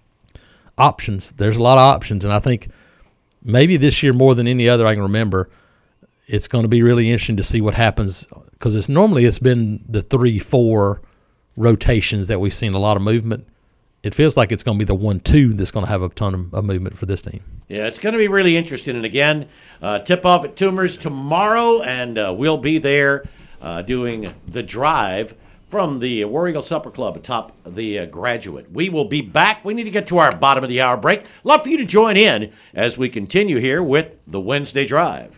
Options. There's a lot of options, and I think maybe this year more than any other I can remember, it's going to be really interesting to see what happens because it's normally it's been the three, four rotations that we've seen a lot of movement. It feels like it's going to be the one two that's going to have a ton of, of movement for this team. Yeah, it's going to be really interesting. And again, uh, tip-off at Toomer's tomorrow, and uh, we'll be there uh, doing the drive from the War Eagle Supper Club atop the uh, Graduate. We will be back. We need to get to our bottom of the hour break. Love for you to join in as we continue here with the Wednesday Drive.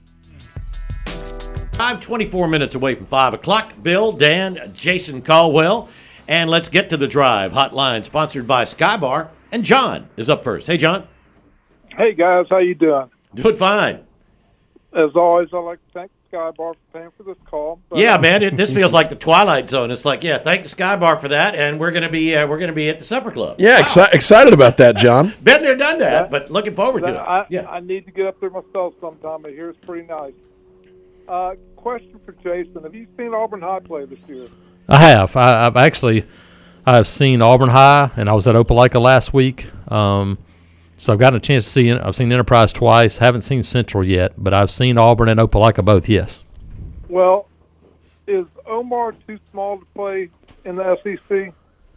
I'm twenty-four minutes away from five o'clock. Bill, Dan, Jason Caldwell. And let's get to the Drive hotline, sponsored by Skybar. And John is up first. Hey, John. Hey, guys. How you doing? Doing fine. As always, I'd like to thank Sky Bar for paying for this call. But, Yeah, man, it, this feels like the Twilight Zone. It's like, yeah, thank the Sky Bar for that, and we're gonna be uh, we're gonna be at the supper club. Yeah, Wow. exci- excited about that, John. Been there, done that, Yeah. but looking forward to it. I, Yeah. I need to get up there myself sometime, but here it's pretty nice. Uh, question for Jason. Have you seen Auburn High play this year? I have. I, I've actually, I've seen Auburn High, and I was at Opelika last week. Um, so I've gotten a chance to see it. I've seen Enterprise twice. Haven't seen Central yet, but I've seen Auburn and Opelika both. Yes. Well, is Omar too small to play in the S E C?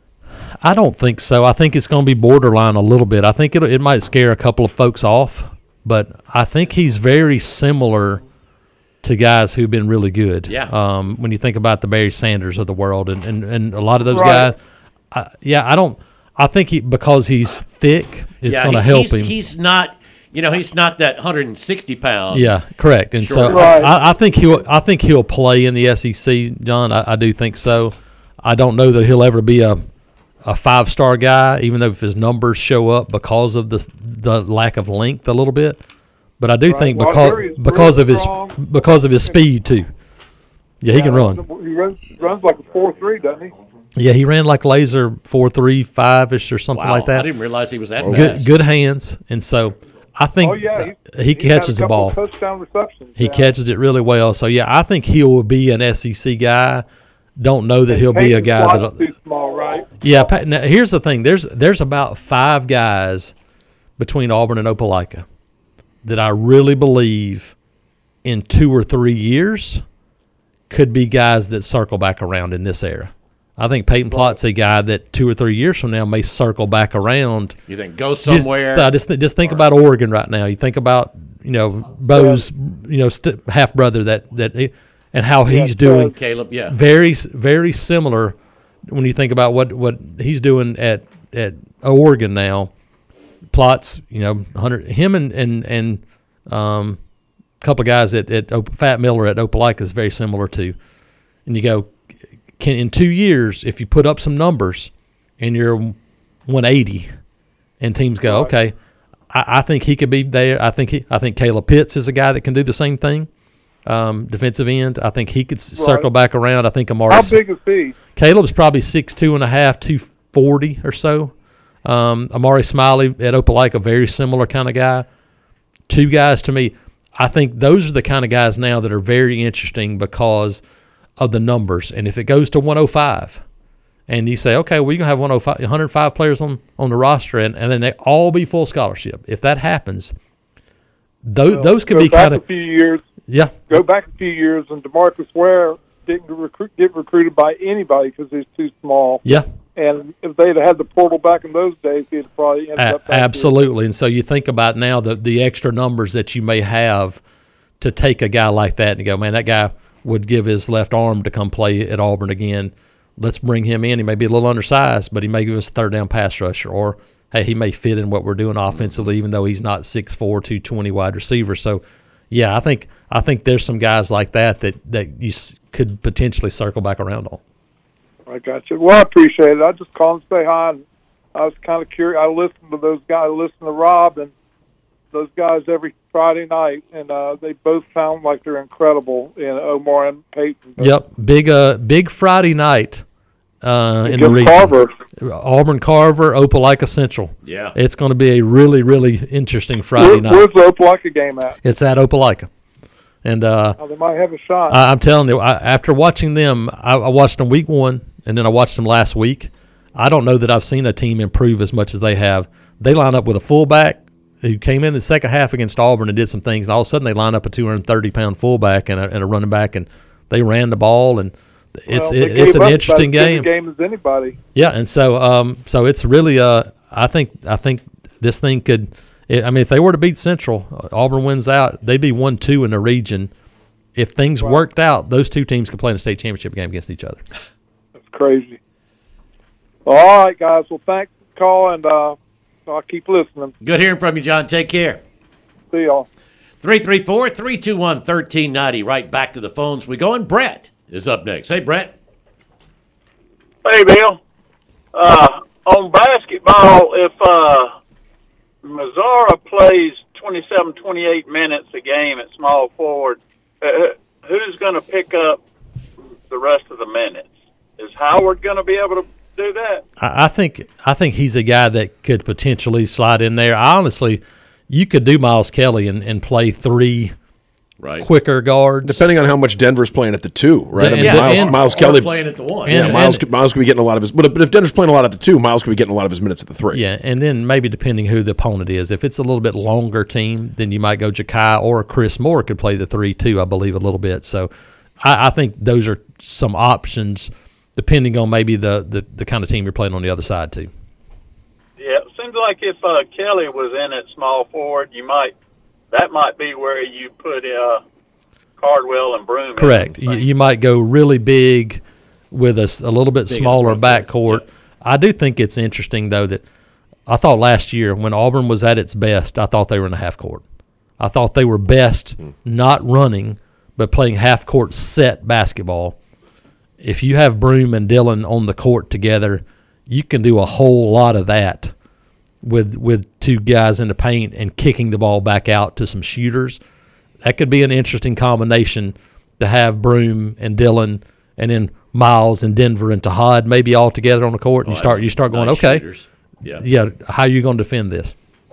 I don't think so. I think it's going to be borderline a little bit. I think it it might scare a couple of folks off, but I think he's very similar to guys who've been really good. Yeah. Um, when you think about the Barry Sanders of the world and, and, and a lot of those Right. guys, I, yeah, I don't. I think he because he's thick, it's yeah, going to he- help he's, him. He's not, you know, he's not that one hundred sixty pound. Yeah, correct. And so Sure. Right. I, I think he'll I think he'll play in the S E C, John. I, I do think so. I don't know that he'll ever be a a five star guy, even though if his numbers show up because of the the lack of length a little bit. But I do Right. think Well, because Jerry's because real of his strong. because of his speed too. Yeah, he can run. He runs, runs like a four three, doesn't he? Yeah, he ran like laser four three five ish or something Wow, like that. I didn't realize he was that Good fast. good hands, and so I think Oh, yeah. uh, he he's catches had the a ball. couple touchdown receptions. He yeah. catches it really well. So yeah, I think he will be an S E C guy. Don't know that he'll be a Peyton's guy wide that. too small, right? Yeah, Pat, now here's the thing. There's there's about five guys between Auburn and Opelika that I really believe in two or three years could be guys that circle back around in this era. I think Peyton Plott's a guy that two or three years from now may circle back around. You think go somewhere? Just, uh, just, th- just think about Oregon right now. You think about you know Bo's you know st- half brother that that he, and how he's doing. Caleb, yeah. Very very similar when you think about what, what he's doing at at Oregon now. Plots, you know, one hundred him and and and um, a couple of guys at at Op- Fat Miller at Opelika is very similar to. And you go, can in two years if you put up some numbers and you're one eighty, and teams go, okay, I, I think he could be there. I think he, I think Caleb Pitts is a guy that can do the same thing. Um, defensive end, I think he could s circle back around. I think Amari. How big is he? Caleb's probably six two and a half, two forty or so. Um, Amari Smiley at Opelika, very similar kind of guy. Two guys to me. I think those are the kind of guys now that are very interesting because of the numbers. And if it goes to one oh five, and you say, okay, well, you can have one hundred five players on, on the roster, and, and then they all be full scholarship. If that happens, those Well, those could go be back kind of a few years. yeah. Go back a few years, and DeMarcus Ware didn't recruit, get recruited by anybody because he's too small. Yeah. And if they'd had the portal back in those days, he'd probably ended A- up back here. absolutely. And so you think about now the the extra numbers that you may have to take a guy like that and go, man, that guy would give his left arm to come play at Auburn again. Let's bring him in. He may be a little undersized, but he may give us a third down pass rusher, or hey, he may fit in what we're doing offensively, even though he's not six four, two twenty wide receiver. So, yeah, I think I think there's some guys like that that that you s- could potentially circle back around on. I got you. Well, I appreciate it. I just called and say hi. And I was kind of curious. I listened to those guys. I listened to Rob and those guys every Friday night, and uh, they both sound like they're incredible in Omar and Peyton. Yep, big uh big Friday night uh, in the Against region. Carver. Auburn Carver, Opelika Central. Yeah. It's going to be a really, really interesting Friday Where, night. where's the Opelika game at? It's at Opelika. And uh, Oh, they might have a shot. I, I'm telling you, I, after watching them, I, I watched them week one, and then I watched them last week. I don't know that I've seen a team improve as much as they have. They line up with a fullback who came in the second half against Auburn and did some things, and all of a sudden they line up a two hundred thirty pound fullback and a, and a running back, and they ran the ball, and it's Well, it, they it's gave an up interesting about as good a game. game as anybody. Yeah, and so um, so it's really uh, I think I think this thing could. I mean, if they were to beat Central, uh, Auburn wins out, they'd be one two in the region. If things Wow. worked out, those two teams could play in a state championship game against each other. That's crazy. All right, guys. Well, thanks for the call, and uh, I'll keep listening. Good hearing from you, John. Take care. See y'all. three three four, three two one, one three nine zero. Right back to the phones we go, and Brett is up next. Hey, Brett. Hey, Bill. Uh, on basketball, if uh, Mazzara plays twenty-seven, twenty-eight minutes a game at small forward, uh, who's going to pick up the rest of the minutes? Is Howard going to be able to do that? I, I think I think he's a guy that could potentially slide in there. I honestly, you could do Miles Kelly and, and play three right. quicker guards. Depending on how much Denver's playing at the two, right? And, I mean, yeah, Miles, and, Miles or Kelly playing at the one. Yeah, and, Miles, and, Miles could be getting a lot of his. But, but if Denver's playing a lot at the two, Miles could be getting a lot of his minutes at the three. Yeah, and then maybe depending who the opponent is. If it's a little bit longer team, then you might go Ja'Kai or Chris Moore could play the three too, I believe, a little bit. So I, I think those are some options depending on maybe the, the, the kind of team you're playing on the other side too. Yeah, it seems like if uh, Kelly was in at small forward, you might that might be where you put uh, Cardwell and Broome. Correct. You, you might go really big with a, s- a little bit Big in smaller the front backcourt. court. I do think it's interesting, though, that I thought last year when Auburn was at its best, I thought they were in the half court. I thought they were best not running but playing half court set basketball. If you have Broome and Dillon on the court together, you can do a whole lot of that with with two guys in the paint and kicking the ball back out to some shooters. That could be an interesting combination to have Broome and Dillon and then Miles and Denver and Tahad maybe all together on the court. And Oh, you start that's you start going, nice okay, shooters. Yeah. yeah, how are you going to defend this?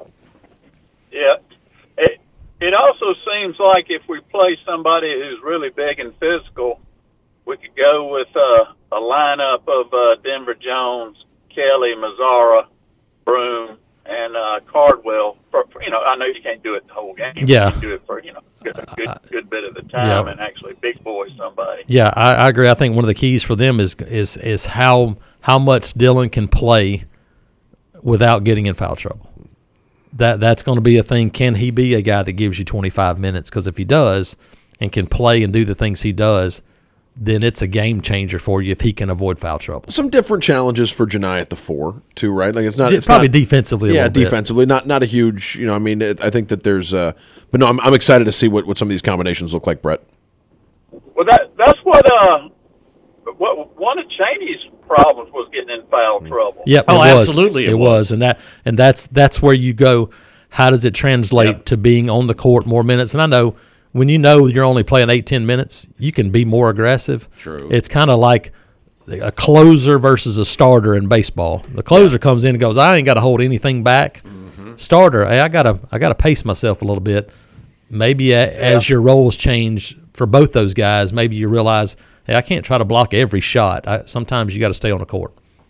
Yeah. It, it also seems like if we play somebody who's really big and physical, we could go with uh, a lineup of uh, Denver Jones, Kelly, Mazzara, Broome, and uh, Cardwell. For, for, you know, I know you can't do it the whole game. Yeah. You can do it for, you know, a good, good bit of the time Yeah. and actually big boy somebody. Yeah, I, I agree. I think one of the keys for them is is is how how much Dillon can play without getting in foul trouble. That that's going to be a thing. Can he be a guy that gives you twenty-five minutes? Because if he does and can play and do the things he does, then it's a game changer for you if he can avoid foul trouble. Some different challenges for Janai at the four, too, right? Like it's not It's it's probably not, defensively a Yeah, little bit. defensively, not not a huge. You know, I mean, it, I think that there's. Uh, but no, I'm, I'm excited to see what, what some of these combinations look like, Brett. Well, that that's what uh, what one of Chaney's problems was getting in foul trouble. Yep. Oh, it was. absolutely it It was. was, and that and that's that's where you go. How does it translate Yep. to being on the court more minutes? And I know when you know you're only playing eight ten minutes, you can be more aggressive. True. It's kind of like a closer versus a starter in baseball. The closer comes in and goes, I ain't got to hold anything back. Mm-hmm. Starter, hey, I gotta I gotta pace myself a little bit. Maybe a, as your roles change for both those guys, maybe you realize, hey, I can't try to block every shot. I, sometimes you got to stay on the court.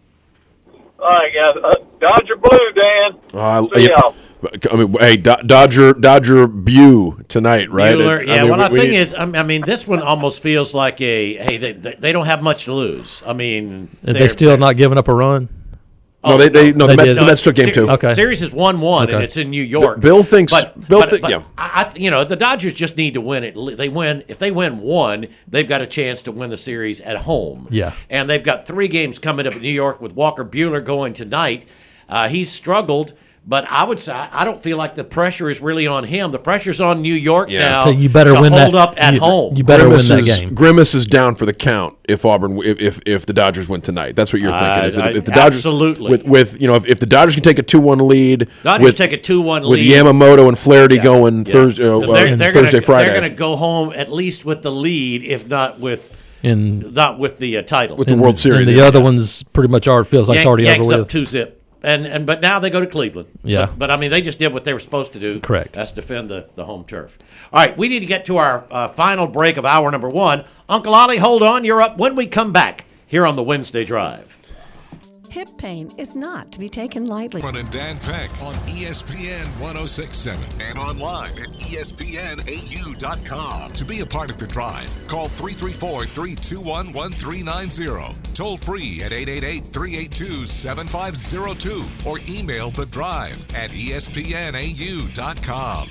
All right, guys. Uh, Dodger Blue, Dan. Uh, See yeah. y'all. I mean, hey, Do- Dodger Dodger Bew tonight, right? Bueller, It- yeah, I mean, well, we- the thing we- is, I I mean, this one almost feels like a hey, they they, they don't have much to lose. I mean, Are they they're- still they're- not giving up a run? no, they they no, They the Mets, did. the Mets took game Se- two. Okay. Series is one one, and Okay. it's in New York. Bill thinks- but, Bill but, thi- but yeah. I, I- you know, the Dodgers just need to win it. They win if they win one, they've got a chance to win the series at home. Yeah. and they've got three games coming up in New York with Walker Buehler going tonight. Uh, he's struggled. But I would say I don't feel like the pressure is really on him. The pressure's on New York Yeah. now So you better to win hold that. up at you, home. You better Grimace win that is, game. Grimace is down for the count if Auburn if if, if the Dodgers win tonight. That's what you're thinking. I- is that I- if the Dodgers absolutely. with with you know if, if the Dodgers can take a two one lead, Dodgers with, take a two one with lead. Yamamoto and Flaherty going Yeah. Thursday uh, they're, uh, they're Thursday gonna, Friday They're going to go home at least with the lead, if not with And, not with the uh, title. with the and- World Series. And the other ones pretty much are feels like it's Yank- already Yanks over up with. two zip. And and but now they go to Cleveland. Yeah. But, but I mean, they just did what they were supposed to do. Correct. That's defend the, the home turf. All right, we need to get to our uh, final break of hour number one. Uncle Ollie, hold on. You're up when we come back here on the Wednesday Drive. Hip pain is not to be taken lightly. Cameron and Dan Peck on E S P N ten sixty-seven and online at E S P N A U dot com. To be a part of the drive, call three three four, three two one, one three nine zero. Toll free at eight eight eight, three eight two, seven five zero two or email the drive at E S P N A U dot com.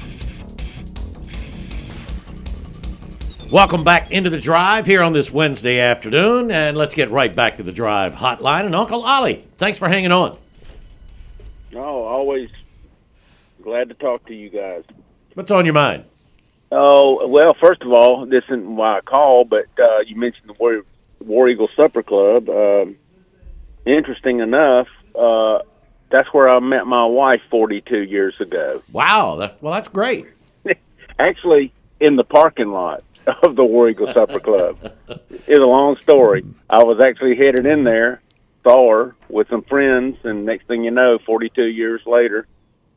Welcome back into the drive here on this Wednesday afternoon, and let's get right back to the drive hotline. And Uncle Ollie, thanks for hanging on. Oh, always glad to talk to you guys. What's on your mind? Oh, well, first of all, this isn't why I called, but uh, you mentioned the War, War Eagle Supper Club. Um, interesting enough, uh, that's where I met my wife forty-two years ago. Wow, that, well, that's great. Actually, in the parking lot. of the War Eagle Supper Club. It's a long story. I was actually headed in there, saw her with some friends, and next thing you know, forty-two years later.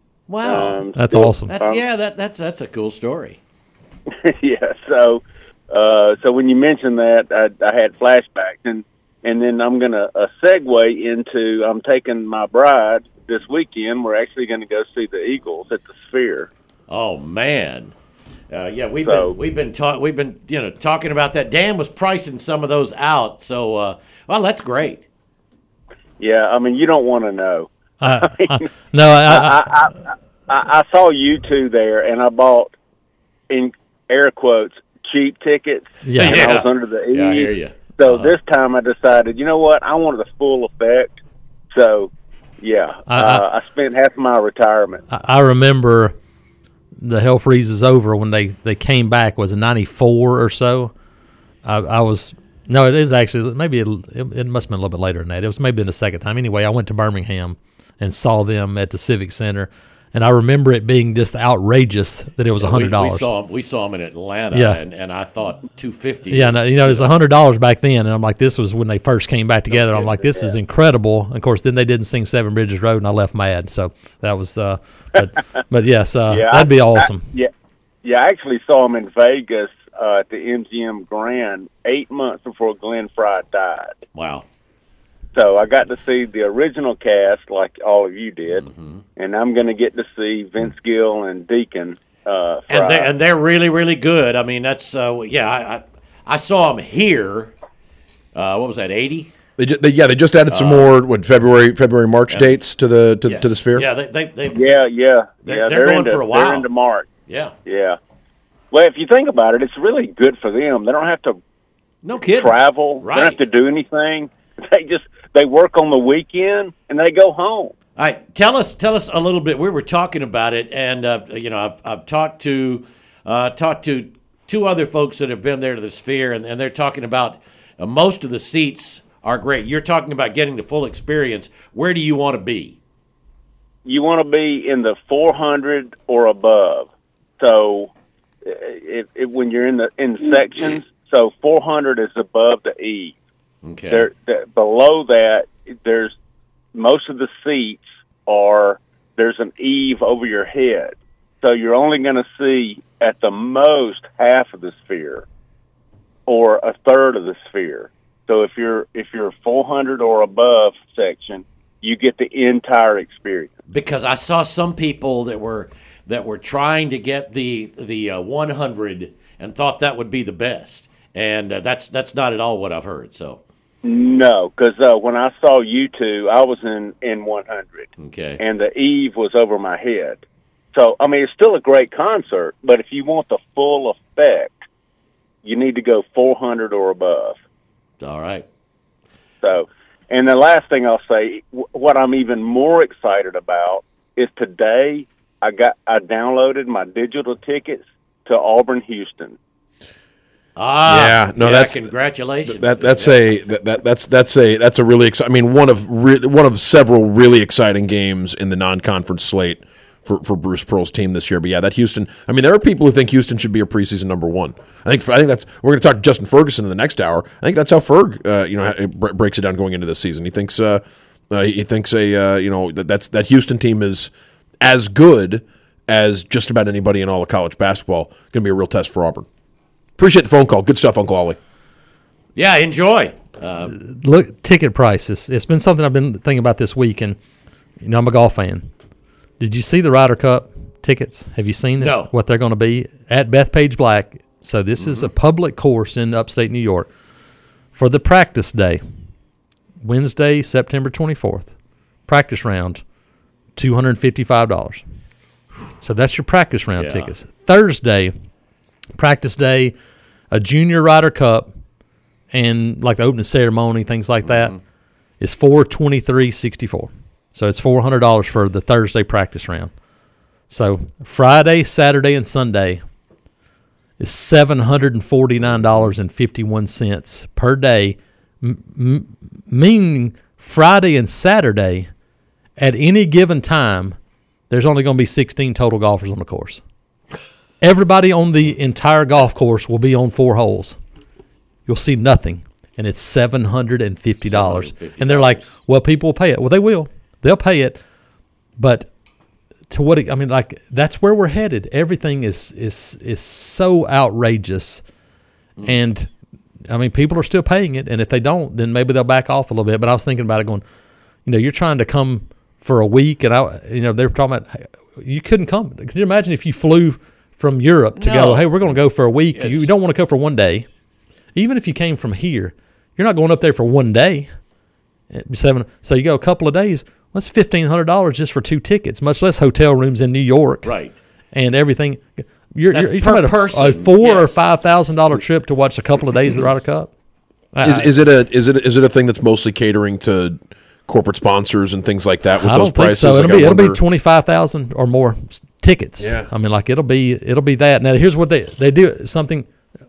Wow, um, that's still, awesome. That's um, yeah, that that's that's a cool story. yeah. So, uh, so when you mentioned that, I, I had flashbacks, and and then I'm gonna uh, segue into I'm taking my bride this weekend. We're actually going to go see the Eagles at the Sphere. Oh man, uh, yeah, we've So- been we've been ta- we've been you know talking about that. Dan was pricing some of those out, so uh, well, that's great. Yeah, I mean, you don't want to know. I, I, no, I, I, I, I, I, I saw you two there, and I bought, in air quotes, cheap tickets. Yeah. and I Yeah. was under the Yeah, I eaves. hear you. So Uh-huh. this time I decided, you know what? I wanted the full effect. So, yeah, I- uh, I spent half of my retirement. I I remember the Hell Freezes Over when they, they came back. Was it ninety-four or so? I, I was no, it is actually maybe it, it, it must have been a little bit later than that. It was maybe in the second time. Anyway, I went to Birmingham and saw them at the Civic Center, and I remember it being just outrageous that it was a We, hundred we dollars. saw him. We saw him in Atlanta, Yeah. and, and I thought two fifty. Yeah, no, you know, it was a hundred dollars back then, and I'm like, this was when they first came back together. I'm like, this is incredible. And of course, then they didn't sing Seven Bridges Road, and I left mad. So that was, uh, but, but yes, uh, Yeah, that'd be I- awesome. I, yeah, yeah. I actually saw him in Vegas uh, at the M G M Grand eight months before Glenn Fry died. Wow. So I got to see the original cast, like all of you did, Mm-hmm. and I'm going to get to see Vince Gill and Deacon. Uh, And Fry. they and they're really really good. I mean, that's uh, yeah. I, I I saw him here. Uh, what was that? Eighty. They, ju- they yeah they just added some more what February February March dates to the to, the to the Sphere. Yeah, they they, they yeah, yeah, They're- yeah. they're going into, for a while. They're into March. yeah. Yeah. Well, if you think about it, it's really good for them. They don't have to No kidding. travel. Right. They don't have to do anything. They just they work on the weekend and they go home. All right, tell us tell us a little bit. We were talking about it, and uh, you know, I've I've talked to uh, talked to two other folks that have been there to the Sphere, and, and they're talking about uh, most of the seats are great. You're talking about getting the full experience. Where do you want to be? You want to be in the four hundred or above. So, if, if when you're in the in sections, so four hundred is above the E. Okay. There, there, below that, there's most of the seats are there's an eave over your head, so you're only going to see at the most half of the sphere, or a third of the sphere. So if you're if you're four hundred or above section, you get the entire experience. Because I saw some people that were that were trying to get the the uh, one hundred and thought that would be the best, and uh, that's that's not at all what I've heard. So No, because uh, when I saw you two, I was in, in one hundred, okay, and the eve was over my head. So, I mean, it's still a great concert, but if you want the full effect, you need to go four hundred or above. all right. So, and the last thing I'll say, w- what I'm even more excited about is today I got I downloaded my digital tickets to Auburn, Houston. Ah, Yeah, no, that's- congratulations. That that's a that, that that's that's a that's a really exciting. I mean, one of re- one of several really exciting games in the non-conference slate for, for Bruce Pearl's team this year. But yeah, that Houston. I mean, there are people who think Houston should be a preseason number one. I think I think that's we're going to talk to Justin Ferguson in the next hour. I think that's how Ferg uh, you know it bre- breaks it down going into this season. He thinks uh, uh, he thinks a uh, you know that that's that Houston team is as good as just about anybody in all of college basketball. Going to be a real test for Auburn. Appreciate the phone call. Good stuff, Uncle Ollie. Yeah, enjoy. Uh, Look, ticket prices. It's been something I've been thinking about this week, and you know I'm a golf fan. Did you see the Ryder Cup tickets? Have you seen it? No. What they're going to be at Bethpage Black. So this Mm-hmm. is a public course in upstate New York for the practice day, Wednesday, September twenty-fourth. Practice round, two hundred fifty-five dollars. So that's your practice round Yeah. tickets. Thursday, practice day, a junior Ryder Cup, and like the opening ceremony, things like that, Mm-hmm. is four twenty three sixty four. So it's four hundred dollars for the Thursday practice round. So Friday, Saturday, and Sunday is seven hundred and forty nine dollars and fifty one cents per day. M- m- meaning Friday and Saturday, at any given time, there's only going to be sixteen total golfers on the course. everybody on the entire golf course will be on four holes. You'll see nothing, and it's seven hundred fifty dollars. And they're like, well, people will pay it. Well, they will. They'll pay it. But to what – I mean, like, that's where we're headed. Everything is is is so outrageous. Mm. And, I mean, people are still paying it. And if they don't, then maybe they'll back off a little bit. But I was thinking about it going, you know, you're trying to come for a week. And, I, you know, they were talking about – you couldn't come. Could you imagine if you flew from Europe to no. go, hey, we're going to go for a week. It's, you don't want to go for one day. Even if you came from here, you're not going up there for one day. Seven, so you go a couple of days. That's fifteen hundred dollars just for two tickets, much less hotel rooms in New York. Right. And everything. You're, That's you're, you're per talking about person. a, a four yes. or five thousand dollar trip to watch a couple of days of the Ryder Cup. Is, is it a is it is it a thing that's mostly catering to corporate sponsors and things like that with I those don't think prices? so. It'll like be I it'll be wonder- twenty five thousand or more tickets. Yeah. I mean, like it'll be it'll be that. Now here's what they they do something.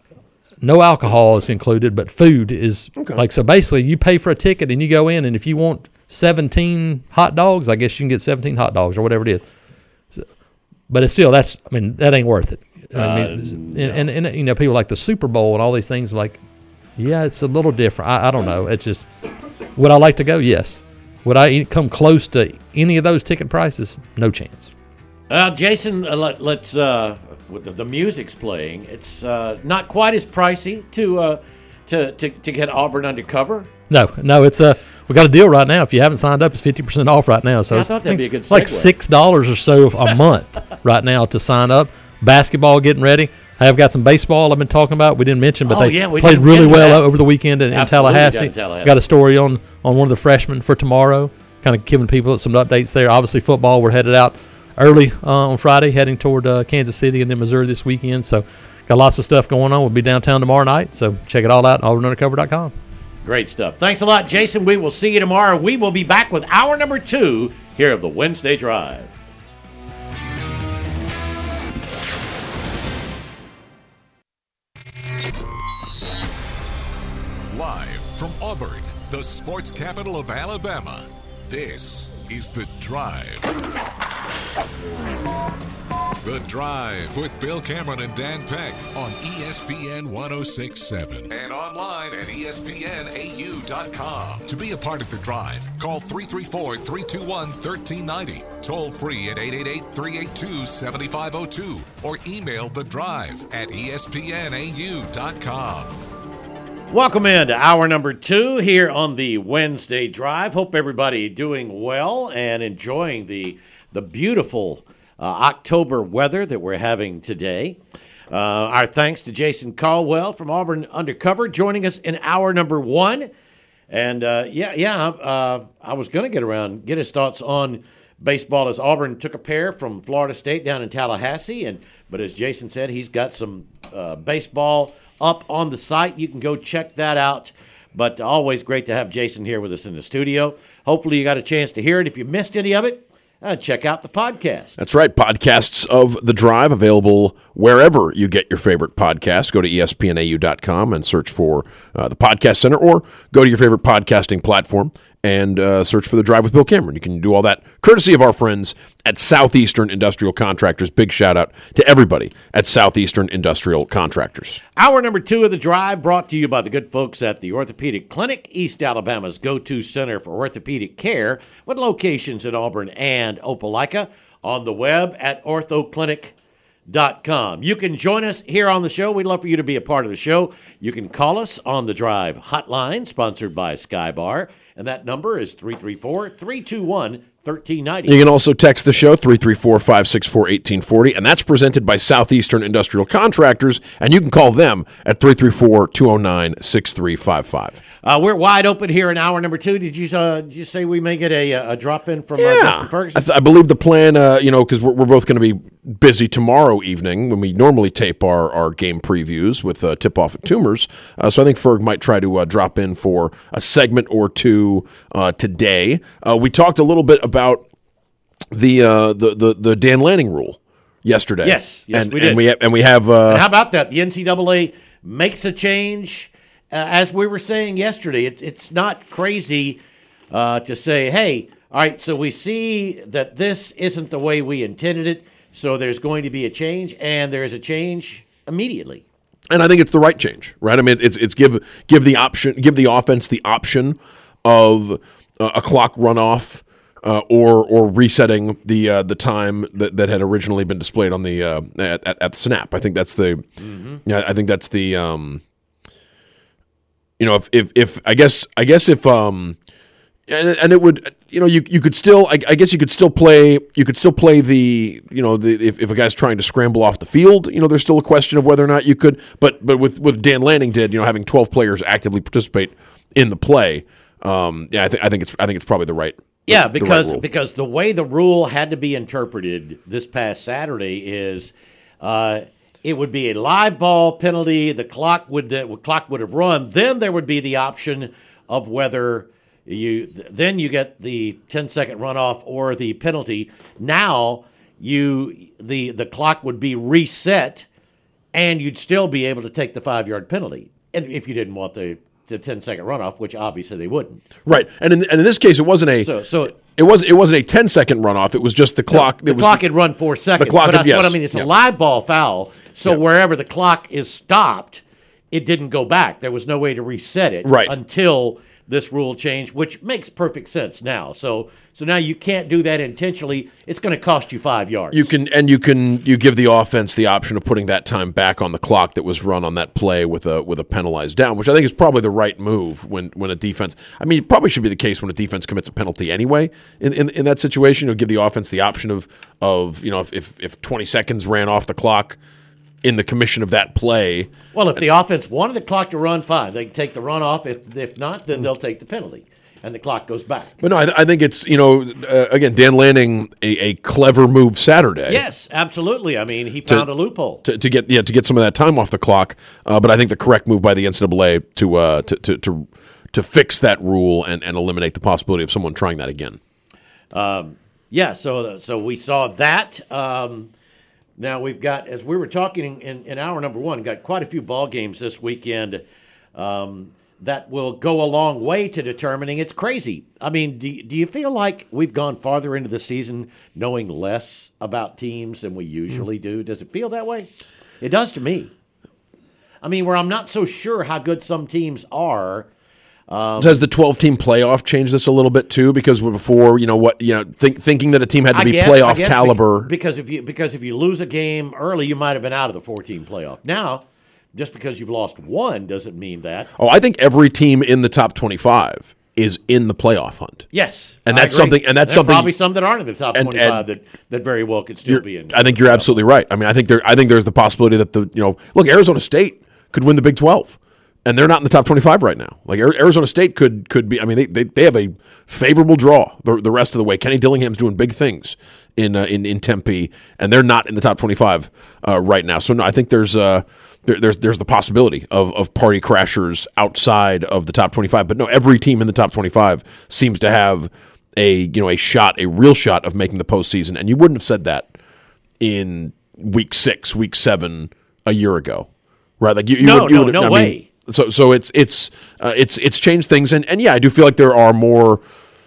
No alcohol is included, but food is Okay. like so. Basically, you pay for a ticket and you go in, and if you want seventeen hot dogs, I guess you can get seventeen hot dogs or whatever it is. So, but it's still that's I mean that ain't worth it. I mean, Uh, and, no. and, and you know people like the Super Bowl and all these things like, yeah, it's a little different. I, I don't know. It's just would I like to go? Yes. Would I e- come close to any of those ticket prices? No chance. Uh, Jason, uh, let, let's uh, with the, the music's playing. It's uh, not quite as pricey to uh, to, to to get Auburn Undercover. No, no, it's a we got a deal right now. If you haven't signed up, it's fifty percent off right now. So Yeah, I it's- thought that'd be a good it's like segue. six dollars or so a month right now to sign up. Basketball getting ready. I have got some baseball I've been talking about. We didn't mention, but Oh, they yeah, we played didn't really get into well that. over the weekend in, in Absolutely Tallahassee. got in Tallahassee. Got a story on on one of the freshmen for tomorrow. Kind of giving people some updates there. Obviously, football. We're headed out early uh, on Friday, heading toward uh, Kansas City and then Missouri this weekend. So, got lots of stuff going on. We'll be downtown tomorrow night. So, check it all out at auburn undercover dot com. Great stuff. Thanks a lot, Jason. We will see you tomorrow. We will be back with hour number two here of the Wednesday Drive. Live from Auburn, the sports capital of Alabama, this is The Drive. The Drive with Bill Cameron and Dan Peck on E S P N one oh six point seven and online at E S P N A U dot com. To be a part of The Drive, call three three four, three two one, one three nine zero, toll free at eight eight eight, three eight two, seven five zero two, or email The Drive at E S P N A U dot com. Welcome into hour number two here on the Wednesday Drive. Hope everybody doing well and enjoying the the beautiful uh, October weather that we're having today. Uh, our thanks to Jason Caldwell from Auburn Undercover joining us in hour number one. And uh, yeah, yeah, uh, I was going to get around, get his thoughts on baseball as Auburn took a pair from Florida State down in Tallahassee. And but as Jason said, he's got some uh, baseball up on the site. You can go check that out. But always great to have Jason here with us in the studio. Hopefully you got a chance to hear it. If you missed any of it, uh, check out the podcast. That's right. Podcasts of The Drive available wherever you get your favorite podcasts. Go to E S P N A U dot com and search for uh, the Podcast Center, or go to your favorite podcasting platform and uh, search for The Drive with Bill Cameron. You can do all that courtesy of our friends at Southeastern Industrial Contractors. Big shout out to everybody at Southeastern Industrial Contractors. Hour number two of The Drive brought to you by the good folks at the Orthopedic Clinic, East Alabama's go-to center for orthopedic care, with locations in Auburn and Opelika. On the web at ortho clinic dot com. You can join us here on the show. We'd love for you to be a part of the show. You can call us on the Drive hotline, sponsored by Skybar, and that number is three three four, three two one, one three nine zero. You can also text the show, three three four, five six four, one eight four zero, and that's presented by Southeastern Industrial Contractors, and you can call them at three three four, two zero nine, six three five five. Uh, we're wide open here in hour number two. Did you uh, did you say we may get a, a drop-in from uh, Yeah, Justin Ferguson? I, th- I believe the plan, uh, you know, because we're, we're both going to be busy tomorrow evening when we normally tape our, our game previews with uh, tip-off at Tumors. Uh, so I think Ferg might try to uh, drop in for a segment or two uh, today. Uh, we talked a little bit about the uh, the, the the Dan Lanning rule yesterday. Yes, yes, and, we did. And we have, and we have uh, And how about that? The N C double A makes a change. Uh, as we were saying yesterday, it's it's not crazy uh, to say, hey, all right, so we see that this isn't the way we intended it. So there's going to be a change, and there's a change immediately. And I think it's the right change, right? I mean, it's it's give give the option, give the offense the option of uh, a clock runoff uh, or or resetting the uh, the time that, that had originally been displayed on the uh, at, at, at the snap. I think that's the mm-hmm. yeah. I think that's the um, you know if, if if I guess I guess if um and, and it would. You know, you you could still, I, I guess you could still play, you could still play the, you know, the if, if a guy's trying to scramble off the field, you know, there's still a question of whether or not you could, but but with what Dan Lanning did, you know, having twelve players actively participate in the play, um, yeah, I think I think it's I think it's probably the right. Yeah, the, because the right because the way the rule had to be interpreted this past Saturday is, uh, it would be a live ball penalty. The clock would the clock would have run. Then there would be the option of whether. You then you get the ten second runoff or the penalty. Now you the the clock would be reset, and you'd still be able to take the five yard penalty. And if you didn't want the the ten second runoff, which obviously they wouldn't. Right, and in and in this case, it wasn't a so so. It was it wasn't a ten second runoff. It was just the clock. No, the was, clock had run four seconds. The clock but had, that's yes, what I mean. It's yeah. a live ball foul. So yeah. wherever the clock is stopped, it didn't go back. There was no way to reset it right. until this rule change, which makes perfect sense now. So so now you can't do that intentionally. It's going to cost you five yards. You can and you can you give the offense the option of putting that time back on the clock that was run on that play with a with a penalized down, which I think is probably the right move when, when a defense. I mean, it probably should be the case when a defense commits a penalty anyway. In in, in that situation, you know, give the offense the option of of you know if, if if twenty seconds ran off the clock in the commission of that play. Well, if the offense wanted the clock to run, fine. They can take the run off. If if not, then they'll take the penalty, and the clock goes back. But no, I, I think it's, you know, uh, again, Dan Lanning, a, a clever move Saturday. Yes, absolutely. I mean, he found to, a loophole. To, to get yeah to get some of that time off the clock. Uh, but I think the correct move by the N C double A to, uh, to, to, to, to fix that rule and, and eliminate the possibility of someone trying that again. Um, yeah, so so we saw that. Um, Now we've got, as we were talking in, in hour number one, got quite a few ball games this weekend um, that will go a long way to determining. It's crazy. I mean, do, do you feel like we've gone farther into the season knowing less about teams than we usually do? Does it feel that way? It does to me. I mean, where I'm not so sure how good some teams are. Um, Has the twelve-team playoff changed this a little bit too? Because before, you know what, you know, think, thinking that a team had to I be guess, playoff I guess caliber. Because if you because if you lose a game early, you might have been out of the four-team playoff. Now, just because you've lost one doesn't mean that. Oh, I think every team in the top twenty-five is in the playoff hunt. Yes, and I that's agree. something. And that's there are something. Probably some that aren't in the top and, twenty-five and that, that very well could still be in. I think you're absolutely right. I mean, I think there. I think there's the possibility that the you know look Arizona State could win the Big twelve. And they're not in the top twenty-five right now. Like Arizona State could could be. I mean, they they, they have a favorable draw the, the rest of the way. Kenny Dillingham's doing big things in uh, in in Tempe, and they're not in the top twenty-five uh, right now. So no, I think there's uh there, there's there's the possibility of of party crashers outside of the top twenty-five. But no, every team in the top twenty-five seems to have a you know a shot, a real shot of making the postseason. And you wouldn't have said that in week six, week seven a year ago, right? Like you, you no, would, you no, would, no I way. Mean, So, so it's it's uh, it's it's changed things, and, and yeah, I do feel like there are more.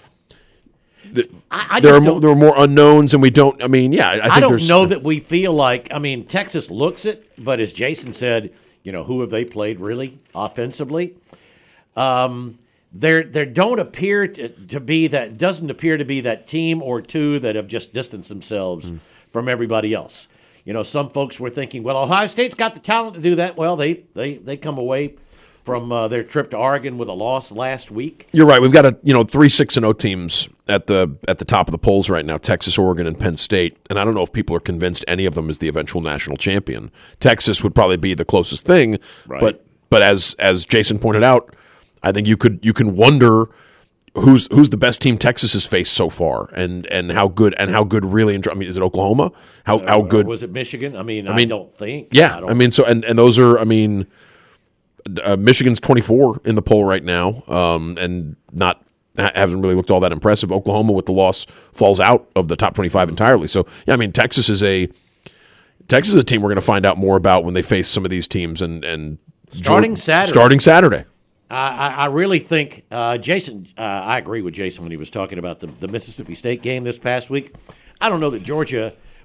The, I, I there just are more, don't, there are more unknowns, and we don't. I mean, yeah, I, think I don't there's, know that we feel like. I mean, Texas looks it, but as Jason said, you know, who have they played really offensively? Um, there, there don't appear to, to be that. Doesn't appear to be that team or two that have just distanced themselves mm. from everybody else. You know, some folks were thinking, well, Ohio State's got the talent to do that. Well, they they they come away from uh, their trip to Oregon with a loss last week. You're right. We've got a you know three six and zero teams at the at the top of the polls right now: Texas, Oregon, and Penn State. And I don't know if people are convinced any of them is the eventual national champion. Texas would probably be the closest thing, right. but but as as Jason pointed out, I think you could you can wonder who's who's the best team Texas has faced so far, and and how good and how good really. I mean, is it Oklahoma? How uh, how good was it? Michigan? I mean, I, mean, I don't think. Yeah, I, don't I mean, so and and those are. I mean. Uh, Michigan's twenty-four in the poll right now, um, and not hasn't really looked all that impressive. Oklahoma, with the loss, falls out of the top twenty-five entirely. So, yeah, I mean, Texas is a Texas is a team we're going to find out more about when they face some of these teams. And, and starting Saturday, starting Saturday, I, I really think uh, Jason. Uh, I agree with Jason when he was talking about the, the Mississippi State game this past week. I don't know that Georgia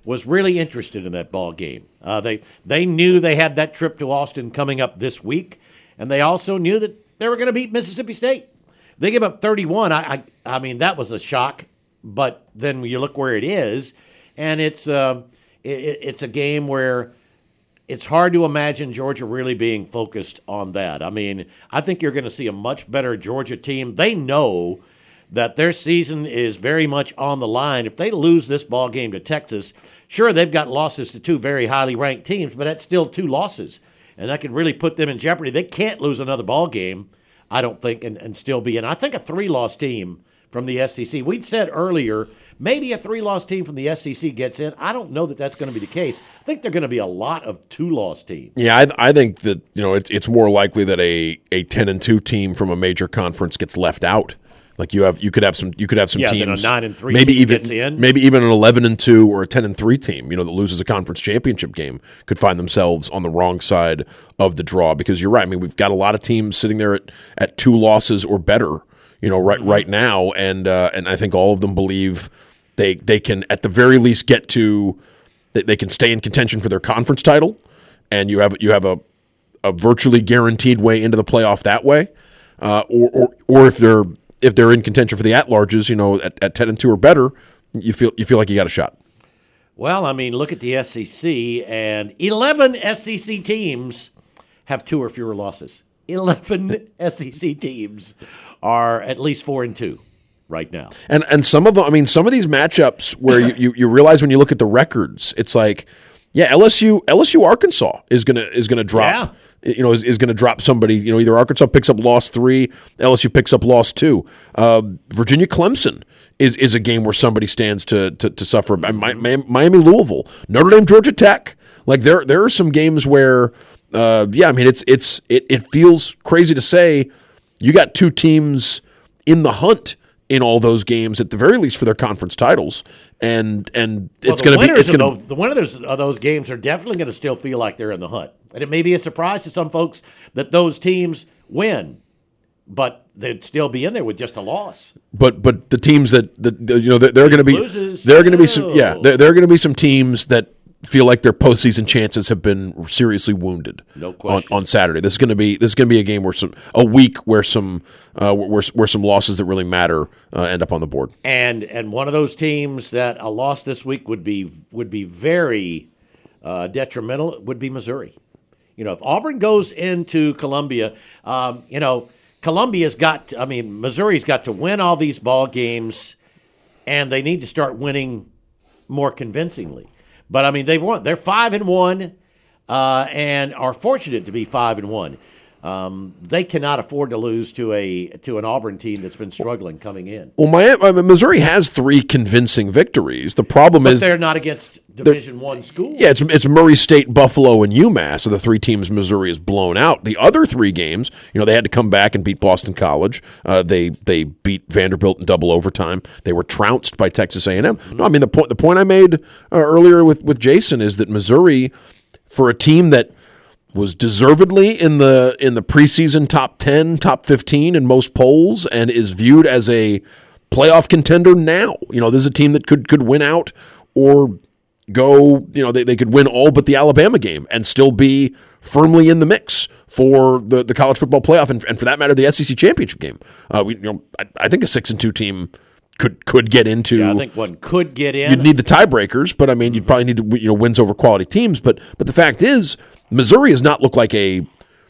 was really interested in that ball game. Uh, they they knew they had that trip to Austin coming up this week, and they also knew that they were going to beat Mississippi State. They give up thirty-one. I, I I mean that was a shock, but then you look where it is, and it's uh, it, it's a game where it's hard to imagine Georgia really being focused on that. I mean, I think you're going to see a much better Georgia team. They know that their season is very much on the line. If they lose this ball game to Texas, sure, they've got losses to two very highly ranked teams, but that's still two losses, and that could really put them in jeopardy. They can't lose another ball game, I don't think, and, and still be in. I think a three-loss team from the S E C. We'd said earlier, maybe a three-loss team from the S E C gets in. I don't know that that's going to be the case. I think they're going to be a lot of two-loss teams. Yeah, I, I think that you know it's it's more likely that a a ten and two team from a major conference gets left out. Like you have, you could have some, you could have some yeah, teams, then a nine and three maybe team even gets in. maybe even an eleven and two or a ten and three team, you know, that loses a conference championship game could find themselves on the wrong side of the draw. Because you're right. I mean, we've got a lot of teams sitting there at, at two losses or better, you know, right mm-hmm. right now, and uh, and I think all of them believe they they can at the very least get to they, they can stay in contention for their conference title, and you have you have a a virtually guaranteed way into the playoff that way, uh, or or or if they're if they're in contention for the at-larges, you know, at, at ten and two or better, you feel you feel like you got a shot. Well, I mean, look at the S E C, and eleven S E C teams have two or fewer losses. eleven S E C teams are at least four and two right now. And and some of them, I mean, some of these matchups where you, you, you realize when you look at the records, it's like, yeah, L S U L S U Arkansas is gonna is gonna drop. Yeah. You know, is, is going to drop somebody. You know, either Arkansas picks up loss three, L S U picks up loss two. Uh, Virginia Clemson is is a game where somebody stands to to, to suffer. Miami Louisville, Notre Dame Georgia Tech. Like there there are some games where, uh, yeah, I mean it's it's it it feels crazy to say you got two teams in the hunt in all those games at the very least for their conference titles, and and well, it's going to be it's going to the winners of those games are definitely going to still feel like they're in the hunt. And it may be a surprise to some folks that those teams win, but they'd still be in there with just a loss. But but the teams that, that you know, they're going to be loses, there are going to be some yeah there, there are going to be some teams that feel like their postseason chances have been seriously wounded. No question. On, on Saturday, this is going to be this is going to be a game where some a week where some uh, where where some losses that really matter uh, end up on the board. And and one of those teams that a loss this week would be would be very uh, detrimental would be Missouri. You know, if Auburn goes into Columbia, um, you know, Columbia's got, to, I mean, Missouri's got to win all these ball games, and they need to start winning more convincingly. But, I mean, they've won. They're five and one uh, and are fortunate to be five and one. Um, they cannot afford to lose to a to an Auburn team that's been struggling coming in. Well, Miami, I mean, Missouri has three convincing victories. The problem but is they're not against Division One schools. Yeah, it's it's Murray State, Buffalo, and UMass are the three teams Missouri has blown out. The other three games, you know, they had to come back and beat Boston College. Uh, they they beat Vanderbilt in double overtime. They were trounced by Texas A and M. No, I mean the point the point I made uh, earlier with with Jason is that Missouri, for a team that was deservedly in the in the preseason top ten, top fifteen in most polls, and is viewed as a playoff contender now. You know, this is a team that could could win out or go, you know, they, they could win all but the Alabama game and still be firmly in the mix for the, the college football playoff and, and for that matter, the S E C championship game. Uh, we, you know, I, I think a six and two team could could get into. Yeah, I think one could get in. You'd need the tiebreakers, but I mean, you'd probably need to, you know, wins over quality teams. But but the fact is, Missouri has not looked like a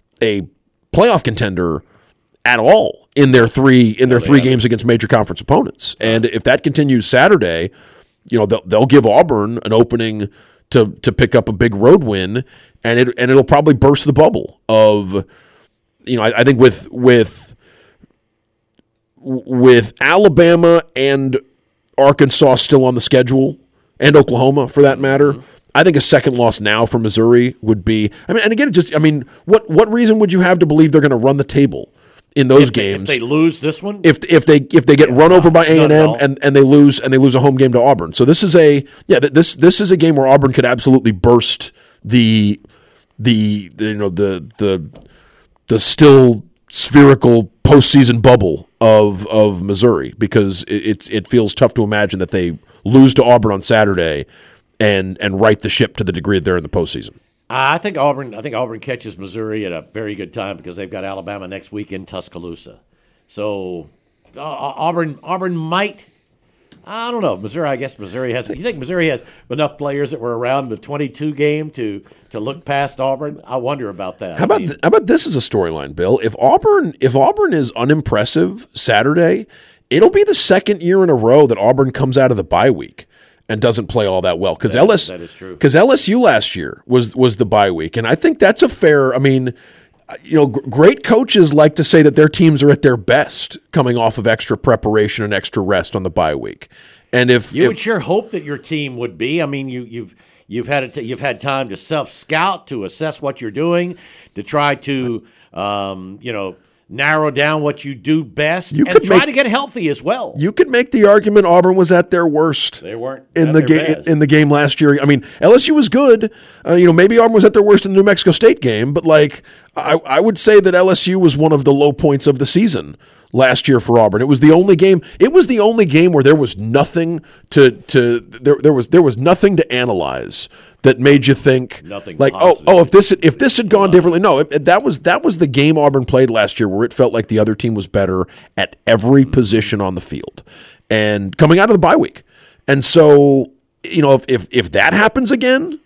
a playoff contender at all in their three in their three games against major conference opponents. And if that continues Saturday, you know, they'll they'll give Auburn an opening to to pick up a big road win, and it and it'll probably burst the bubble of, you know, I, I think with with with Alabama and Arkansas still on the schedule, and Oklahoma for that matter. Mm-hmm. I think a second loss now for Missouri would be. I mean, and again, it just I mean, what what reason would you have to believe they're going to run the table in those if they, games? If they lose this one, if if they if they get yeah, run over by A and M no. and and they lose and they lose a home game to Auburn, so this is a yeah this this is a game where Auburn could absolutely burst the the, the you know the the the still spherical postseason bubble of of Missouri, because it, it's it feels tough to imagine that they lose to Auburn on Saturday and and right the ship to the degree that they're in the postseason. I think Auburn. I think Auburn catches Missouri at a very good time because they've got Alabama next week in Tuscaloosa. So uh, Auburn, Auburn might. I don't know. Missouri. I guess Missouri has. You think Missouri has enough players that were around the twenty-two game to to look past Auburn? I wonder about that. How about I mean, th- how about this as a storyline, Bill? If Auburn if Auburn is unimpressive Saturday, it'll be the second year in a row that Auburn comes out of the bye week and doesn't play all that well. Because that, L S that is true. Because L S U last year was was the bye week, and I think that's a fair. I mean, you know, g- great coaches like to say that their teams are at their best coming off of extra preparation and extra rest on the bye week. And if you if, would sure hope that your team would be. I mean, you, you've you've had it. You've had time to self scout, to assess what you're doing, to try to um, you know narrow down what you do best, You and could try make- to get healthy as well. you could make the argument Auburn was at their worst. They weren't in at the their game best. in the game last year. I mean, L S U was good. Uh, you know, maybe Auburn was at their worst in the New Mexico State game, but like I, I would say that L S U was one of the low points of the season last year for Auburn. It was the only game. It was the only game where there was nothing to to there there was there was nothing to analyze that made you think Nothing like positive. oh oh if this if this had gone differently. No, it, that was that was the game Auburn played last year where it felt like the other team was better at every position on the field, and coming out of the bye week. And so, you know, if if, if that happens again,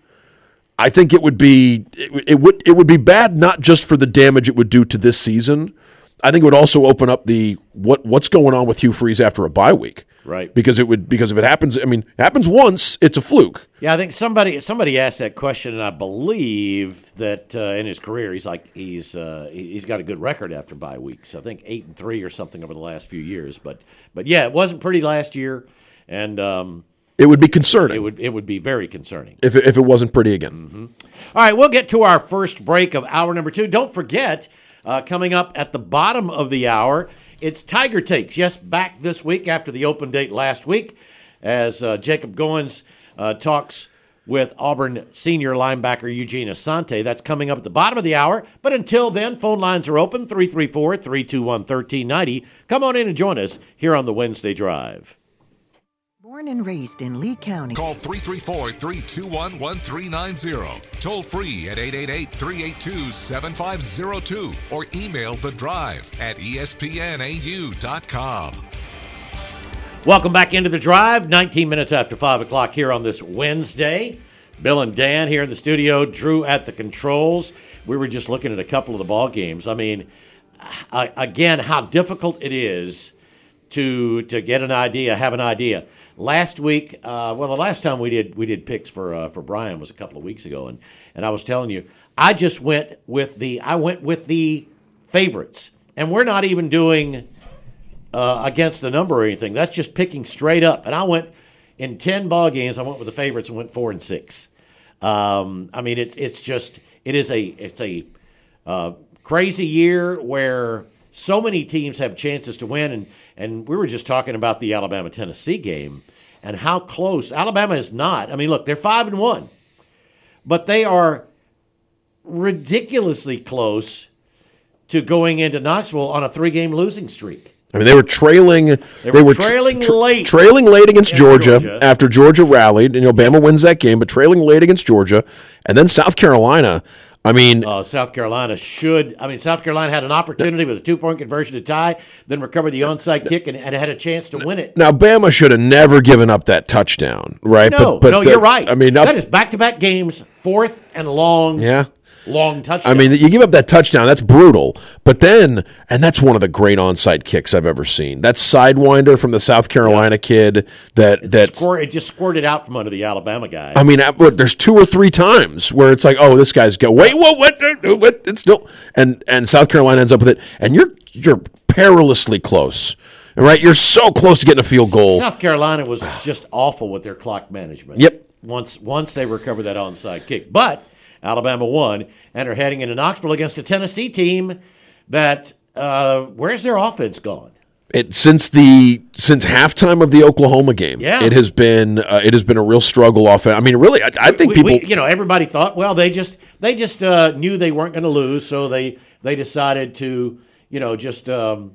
I think it would be it, it would it would be bad not just for the damage it would do to this season. I think it would also open up the what what's going on with Hugh Freeze after a bye week, Right. Because it would because if it happens, I mean, it happens once, it's a fluke. Yeah, I think somebody somebody asked that question, and I believe that uh, in his career, he's like he's uh, he- he's got a good record after bye weeks. I think eight and three or something over the last few years. But but yeah, it wasn't pretty last year, and um, It would be concerning it would it would be very concerning. if it, if it wasn't pretty again. All right, we'll get to our first break of hour number two. Don't forget, uh, coming up at the bottom of the hour, it's Tiger Takes. Yes, back this week after the open date last week, as uh, Jacob Goins uh, talks with Auburn senior linebacker Eugene Asante. That's coming up at the bottom of the hour. But until then, phone lines are open, three three four, three two one, one three nine zero. Come on in and join us here on the Wednesday Drive. Born and raised in Lee County. Call three three four, three two one, one three nine zero. Toll free at eight eight eight, three eight two, seven five zero two or email the drive at E S P N A U dot com. Welcome back into the drive, nineteen minutes after five o'clock here on this Wednesday. Bill and Dan here in the studio, Drew at the controls. We were just looking at a couple of the ball games. I mean, uh, again, how difficult it is to to get an idea, have an idea. Last week, uh, well, the last time we did we did picks for uh, for Brian was a couple of weeks ago, and and I was telling you, I just went with the I went with the favorites, and we're not even doing uh, against the number or anything. That's just picking straight up. And I went in ten ball games. I went with the favorites and went four and six. Um, I mean, it's it's just it is a it's a uh, crazy year where so many teams have chances to win, and and we were just talking about the Alabama-Tennessee game and how close Alabama is not. I mean, look, they're five and one, but they are ridiculously close to going into Knoxville on a three-game losing streak. I mean, they were trailing. They, were were trailing late. trailing late against Against Georgia, Georgia. after Georgia rallied. And, you know, Bama wins that game, but trailing late against Georgia, and then South Carolina. I mean, Uh, South Carolina should. I mean, South Carolina had an opportunity with a two-point conversion to tie, then recovered the onside kick and, and had a chance to win it. now Bama should have never given up that touchdown, right? No, but, but no, the- you're right. I mean, now- that is back-to-back games, fourth and long. yeah. Long touchdown. I mean, you give up that touchdown, that's brutal. But then, and that's one of the great onside kicks I've ever seen. That sidewinder from the South Carolina kid that that Squirt, it just squirted out from under the Alabama guy. I mean, at- what, there's two or three times where it's like, oh, this guy's go, wait, what, what, what, what? It's still, and and South Carolina ends up with it, and you're you're perilously close, right? You're so close to getting a field goal. South Carolina was just awful with their clock management. Yep. Once once they recovered that onside kick, but Alabama won and are heading into Knoxville against a Tennessee team that uh, where's their offense gone? It, since the since halftime of the Oklahoma game, Yeah. it has been uh, it has been a real struggle off. I mean, really, I, I think We- people. we- you know, everybody thought, well, they just they just uh, knew they weren't going to lose, so they they decided to, you know, just um,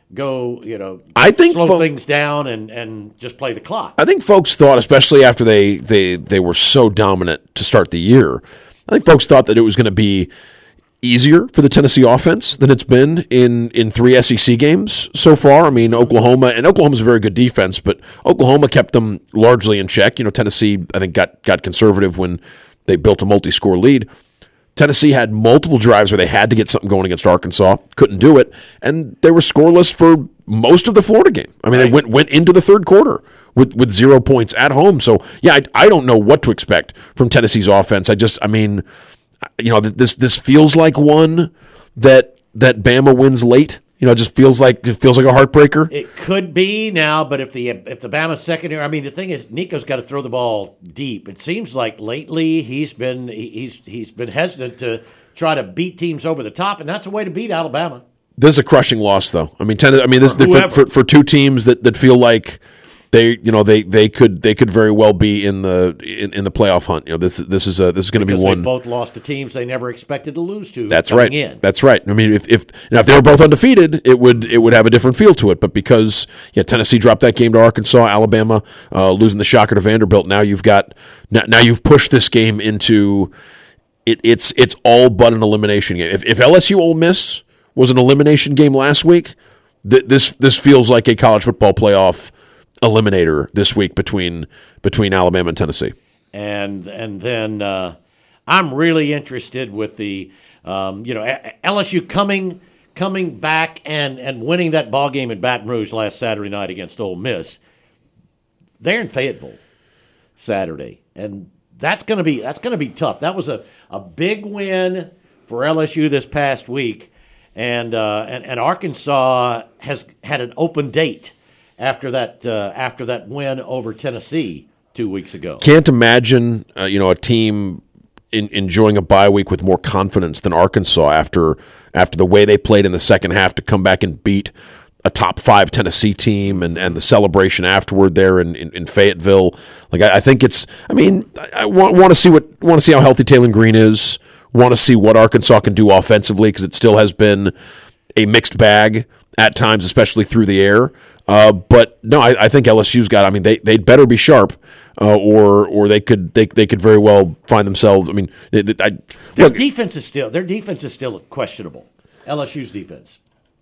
go, you know, I think slow fo- things down and, and just play the clock. I think folks thought, especially after they, they, they were so dominant to start the year, I think folks thought that it was going to be easier for the Tennessee offense than it's been in, in three S E C games so far. I mean, Oklahoma, and Oklahoma's a very good defense, but Oklahoma kept them largely in check. You know, Tennessee, I think, got, got conservative when they built a multi-score lead. Tennessee had multiple drives where they had to get something going against Arkansas, couldn't do it, and they were scoreless for most of the Florida game. I mean, right. they went went into the third quarter with, with zero points at home. So, yeah, I, I don't know what to expect from Tennessee's offense. I just, I mean, you know, this this feels like one that that Bama wins late. You know, it just feels like it feels like a heartbreaker. It could be now, but if the if the Bama secondary, I mean, the thing is, Nico's got to throw the ball deep. It seems like lately he's been he's he's been hesitant to try to beat teams over the top, and that's a way to beat Alabama. This is a crushing loss, though. I mean, ten, I mean, this for, for for two teams that, that feel like they you know they, they could they could very well be in the in, in the playoff hunt. You know, this this is a, this is going to be one. They both lost to teams they never expected to lose to. That's right. In. That's right. I mean, if if now if they were both undefeated, it would it would have a different feel to it. But because yeah, Tennessee dropped that game to Arkansas, Alabama uh, losing the shocker to Vanderbilt. Now you've got now, now you've pushed this game into it. It's it's all but an elimination game. If if L S U Ole Miss was an elimination game last week, th- this this feels like a college football playoff eliminator this week between between Alabama and Tennessee. And and then uh, I'm really interested with the um, you know L S U coming coming back and, and winning that ball game in Baton Rouge last Saturday night against Ole Miss. They're in Fayetteville Saturday, and that's going to be that's going to be tough. That was a, a big win for L S U this past week, and uh, and and Arkansas has had an open date after that uh, after that win over Tennessee two weeks ago. Can't imagine uh, you know a team in, enjoying a bye week with more confidence than Arkansas after after the way they played in the second half to come back and beat a top five Tennessee team and, and the celebration afterward there in, in, in Fayetteville. Like I, I think it's I mean I, I want want to see what want to see how healthy Taylon Green is. Want to see what Arkansas can do offensively because it still has been a mixed bag at times, especially through the air. Uh, but no, I, I think L S U's got. I mean, they they'd better be sharp, uh, or or they could they they could very well find themselves. I mean, they, they, I, their look, defense is still their defense is still questionable. L S U's defense.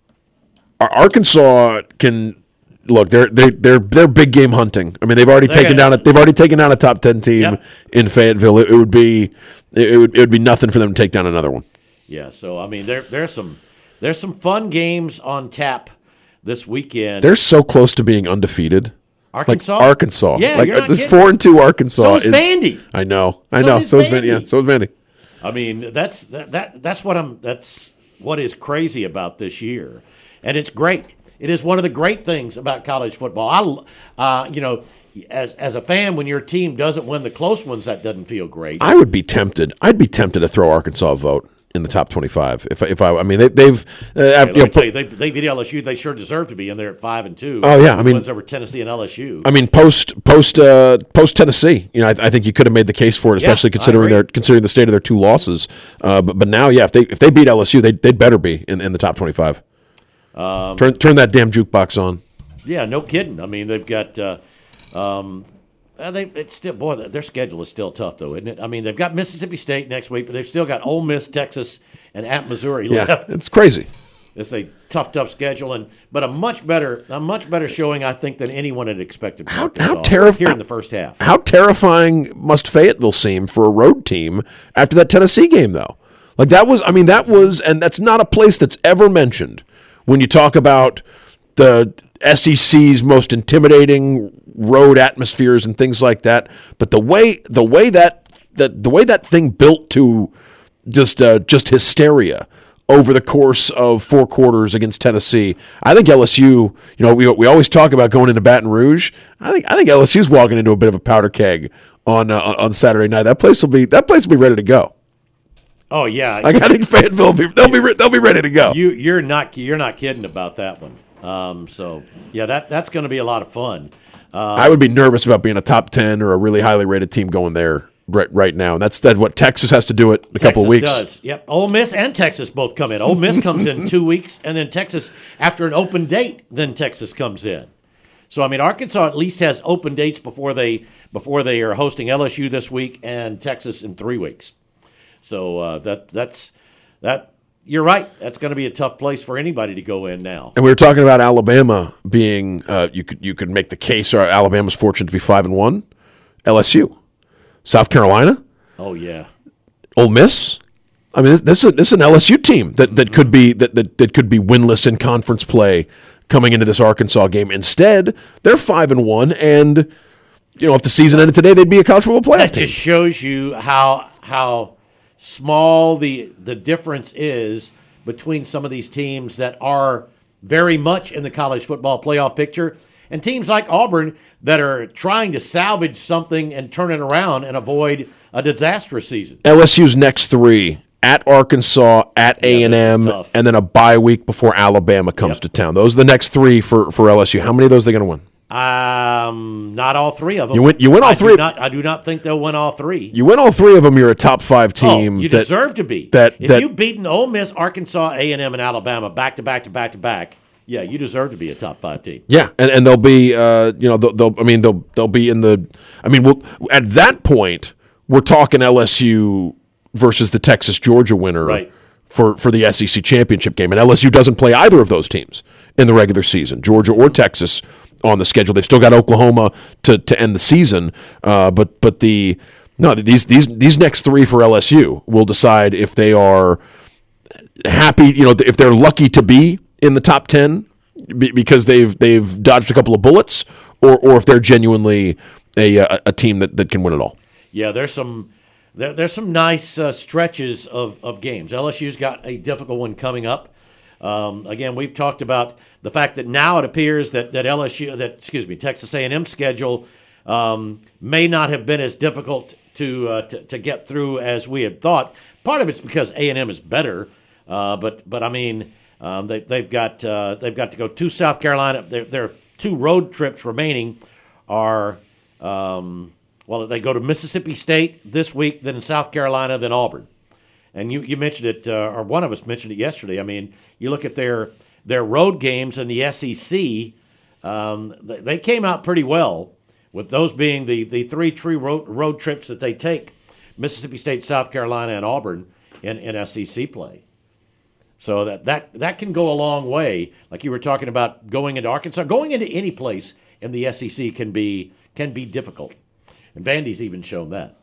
Arkansas can look. They're they they're they're big game hunting. I mean, they've already They're taken gonna, down a, they've already taken down a top ten team yep. in Fayetteville. It, it would be it would it would be nothing for them to take down another one. Yeah. So I mean, there there's some there's some fun games on tap this weekend. They're so close to being undefeated. Arkansas, like Arkansas, yeah, like you're not the kidding. four and two Arkansas. So is is Vandy. I know, I so know. Is so is Vandy. Vandy. Yeah, so is Vandy. I mean, that's that, that that's what I'm. That's what is crazy about this year, and it's great. It is one of the great things about college football. I, uh, you know, as as a fan, when your team doesn't win the close ones, that doesn't feel great. I would be tempted. I'd be tempted to throw Arkansas a vote in the top twenty-five. If if I, I mean, they, they've. Uh, yeah, after, let you know, me tell you, they they beat L S U. They sure deserve to be in there at five and two. Oh yeah, I mean, wins over Tennessee and L S U. I mean, post post uh, post Tennessee. You know, I, I think you could have made the case for it, especially Yeah, considering their considering the state of their two losses. Uh, but but now, yeah, if they if they beat L S U, they they'd better be in, in the top twenty-five. Um, turn turn that damn jukebox on. Yeah, no kidding. I mean, they've got. Uh, um, Uh, they it's still boy their schedule is still tough though, isn't it? I mean they've got Mississippi State next week, but they've still got Ole Miss, Texas, and at Missouri yeah, left. It's crazy. It's a tough, tough schedule, and but a much better a much better showing I think than anyone had expected. How how terrifying here in the first half. How terrifying must Fayetteville seem for a road team after that Tennessee game though? Like that was I mean that was and that's not a place that's ever mentioned when you talk about the S E C's most intimidating road atmospheres and things like that. But the way the way that that the way that thing built to just uh, just hysteria over the course of four quarters against Tennessee, I think L S U. You know, we we always talk about going into Baton Rouge. I think I think L S U's walking into a bit of a powder keg on uh, on Saturday night. That place will be that place will be ready to go. Oh yeah, like, I think Fayetteville will be they'll be they'll be ready to go. You you're not you're not kidding about that one. Um, so yeah, that that's going to be a lot of fun. Uh, I would be nervous about being a top ten or a really highly rated team going there right right now. And that's that. What Texas has to do it in a Texas couple of weeks. Does. Yep. Ole Miss and Texas both come in. Ole Miss comes in two weeks, and then Texas after an open date. Then Texas comes in. So I mean, Arkansas at least has open dates before they before they are hosting L S U this week and Texas in three weeks. So uh, that that's that. You're right. That's going to be a tough place for anybody to go in now. And we were talking about Alabama being. Uh, you could you could make the case. Or Alabama's fortunate to be five and one. L S U, South Carolina. Oh yeah. Ole Miss. I mean, this is this is an L S U team that, that could be that, that that could be winless in conference play coming into this Arkansas game. Instead, they're five and one, and you know if the season ended today, they'd be a college football playoff That team. just shows you how how small the the difference is between some of these teams that are very much in the college football playoff picture and teams like Auburn that are trying to salvage something and turn it around and avoid a disastrous season. L S U's next three at Arkansas, at Yeah, A and M, this is tough. and then a bye week before Alabama comes Yep. to town. Those are the next three for, for L S U. How many of those are they going to win? Um, not all three of them. You win- you win all I three. Do not, I do not think they'll win all three. You win all three of them, you're a top five team. Oh, you that, deserve to be. That, if that, you've beaten Ole Miss, Arkansas, A and M, and Alabama back to back to back to back, yeah, you deserve to be a top five team. Yeah, and, and they'll be, uh, you know, they'll, they'll. I mean, they'll they'll be in the. I mean, we'll, at that point, we're talking L S U versus the Texas Georgia winner Right. for for the S E C championship game, and L S U doesn't play either of those teams in the regular season, Georgia or Texas on the schedule. They've still got Oklahoma to, to end the season, uh, but but the no these these these next three for L S U will decide if they are happy, you know, if they're lucky to be in the top ten because they've they've dodged a couple of bullets, or or if they're genuinely a a, a team that, that can win it all. Yeah, there's some there, there's some nice uh, stretches of, of games. L S U's got a difficult one coming up. Um, again, we've talked about the fact that now it appears that that L S U that excuse me Texas A and M schedule um, may not have been as difficult to, uh, to to get through as we had thought. Part of it's because A and M is better, uh, but but I mean um, they they've got uh, they've got to go to South Carolina. Their their two road trips remaining are. Um, Well, they go to Mississippi State this week, then South Carolina, then Auburn. And you, you mentioned it, uh, or one of us mentioned it yesterday. I mean, you look at their their road games in the S E C, um, they, they came out pretty well, with those being the, the three tree road, road trips that they take, Mississippi State, South Carolina, and Auburn in, in S E C play. So that, that, that can go a long way. Like you were talking about going into Arkansas, going into any place in the S E C can be can be difficult. And Vandy's even shown that.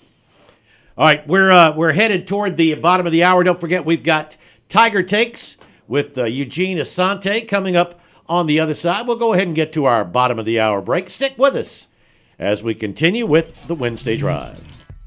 All right, we're uh, we're headed toward the bottom of the hour. Don't forget, we've got Tiger Takes with uh, Eugene Asante coming up on the other side. We'll go ahead and get to our bottom of the hour break. Stick with us as we continue with the Wednesday Drive.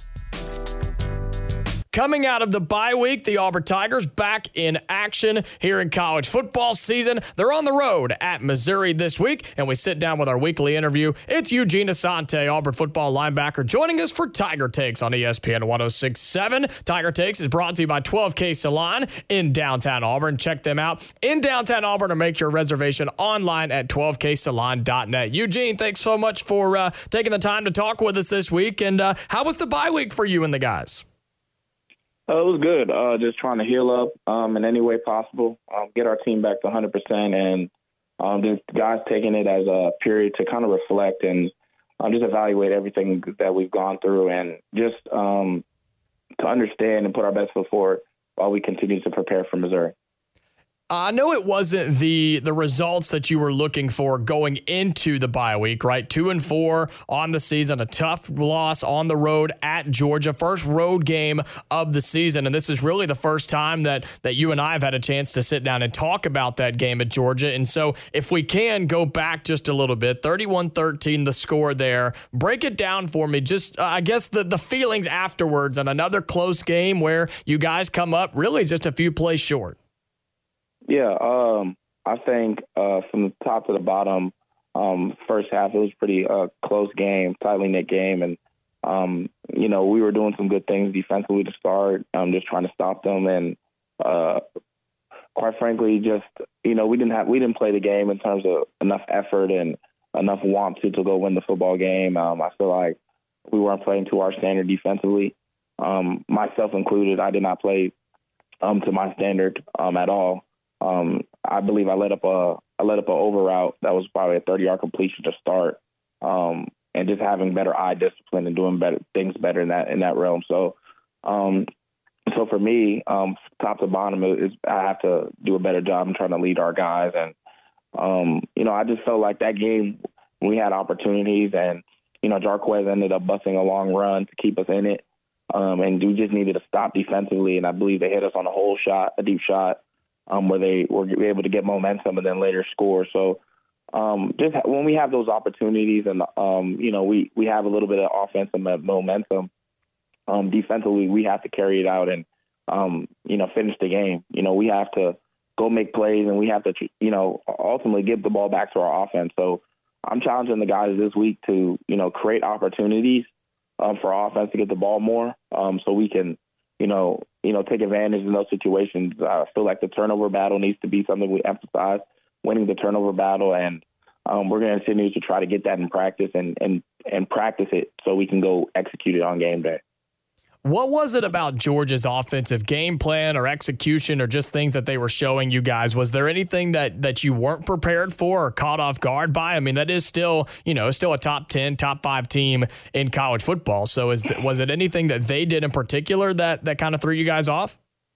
Coming out of the bye week, the Auburn Tigers back in action here in college football season. They're on the road at Missouri this week, and we sit down with our weekly interview. It's Eugene Asante, Auburn football linebacker, joining us for Tiger Takes on E S P N one oh six point seven. Tiger Takes is brought to you by twelve K Salon in downtown Auburn. Check them out in downtown Auburn or make your reservation online at twelve K salon dot net. Eugene, thanks so much for uh, taking the time to talk with us this week. And uh, how was the bye week for you and the guys? Uh, it was good. Uh, just trying to heal up um, in any way possible, um, get our team back to one hundred percent, and um, just guys taking it as a period to kind of reflect and um, just evaluate everything that we've gone through, and just um, to understand and put our best foot forward while we continue to prepare for Missouri. I know it wasn't the the results that you were looking for going into the bye week, right? Two and four on the season, a tough loss on the road at Georgia, first road game of the season, and this is really the first time that that you and I have had a chance to sit down and talk about that game at Georgia. And so if we can go back just a little bit, thirty-one thirteen, the score there, break it down for me, just uh, I guess the, the feelings afterwards and another close game where you guys come up really just a few plays short. Yeah, um, I think uh, from the top to the bottom, um, first half, it was pretty uh, close game, tightly knit game. And, um, you know, we were doing some good things defensively to start, um, just trying to stop them. And uh, quite frankly, just, you know, we didn't have we didn't play the game in terms of enough effort and enough want to, to go win the football game. Um, I feel like we weren't playing to our standard defensively. Um, myself included, I did not play um, to my standard um, at all. Um, I believe I let up a I let up an over route that was probably a thirty-yard completion to start, um, and just having better eye discipline and doing better things better in that in that realm. So, um, so for me, um, top to bottom, is I have to do a better job in trying to lead our guys, and um, you know, I just felt like that game we had opportunities, and you know, Jarquez ended up busting a long run to keep us in it. Um, and we just needed to stop defensively, and I believe they hit us on a whole shot, a deep shot, um, where they were able to get momentum and then later score. So um, just when we have those opportunities and, um, you know, we, we have a little bit of offensive momentum, um, defensively we have to carry it out and, um, you know, finish the game. You know, we have to go make plays, and we have to, you know, ultimately give the ball back to our offense. So I'm challenging the guys this week to, you know, create opportunities Um, for our offense to get the ball more, um, so we can, you know, you know, take advantage in those situations. I feel like the turnover battle needs to be something we emphasize, winning the turnover battle, and um, we're going to continue to try to get that in practice and, and, and practice it so we can go execute it on game day. What was it about Georgia's offensive game plan or execution or just things that they were showing you guys? Was there anything that, that you weren't prepared for or caught off guard by? I mean, that is still, you know, still a top ten, top five team in college football. So is th- was it anything that they did in particular that, that kind of threw you guys off?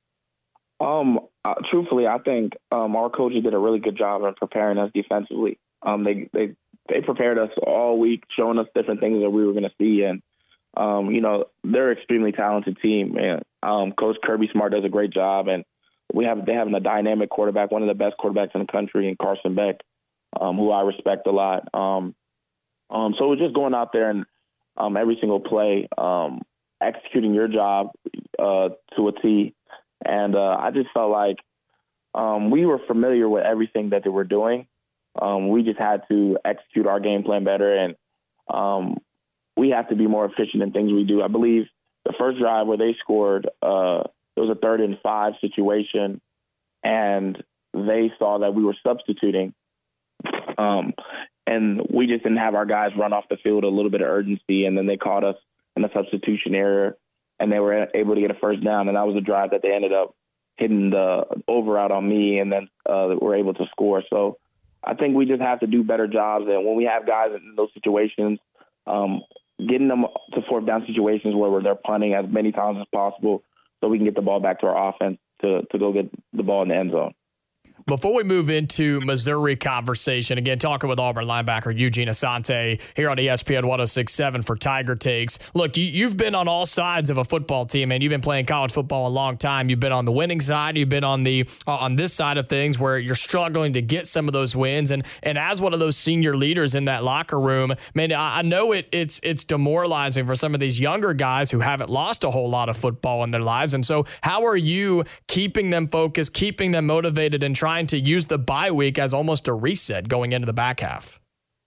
Um, uh, truthfully, I think um, our coaches did a really good job in preparing us defensively. Um, they, they, they prepared us all week, showing us different things that we were going to see, and Um, you know, they're an extremely talented team, and um, Coach Kirby Smart does a great job. And we have they have a dynamic quarterback, one of the best quarterbacks in the country, in Carson Beck, um, who I respect a lot. Um, um, so we're just going out there and um, every single play, um, executing your job uh, to a T. And uh, I just felt like um, we were familiar with everything that they were doing. Um, we just had to execute our game plan better, and um, we have to be more efficient in things we do. I believe the first drive where they scored, uh, it was a third and five situation, and they saw that we were substituting. Um, and we just didn't have our guys run off the field, a little bit of urgency, and then they caught us in a substitution error, and they were able to get a first down, and that was a drive that they ended up hitting the over out on me, and then uh, were able to score. So I think we just have to do better jobs, and when we have guys in those situations, um, getting them to fourth down situations where they're punting as many times as possible so we can get the ball back to our offense to, to go get the ball in the end zone. Before we move into Missouri conversation, again, talking with Auburn linebacker Eugene Asante here on E S P N one oh six point seven for Tiger Takes. Look, you, you've been on all sides of a football team, and you've been playing college football a long time. You've been on the winning side. You've been on the uh, on this side of things where you're struggling to get some of those wins. And and as one of those senior leaders in that locker room, man, I, I know it it's it's demoralizing for some of these younger guys who haven't lost a whole lot of football in their lives. And so how are you keeping them focused, keeping them motivated, and trying to use the bye week as almost a reset going into the back half?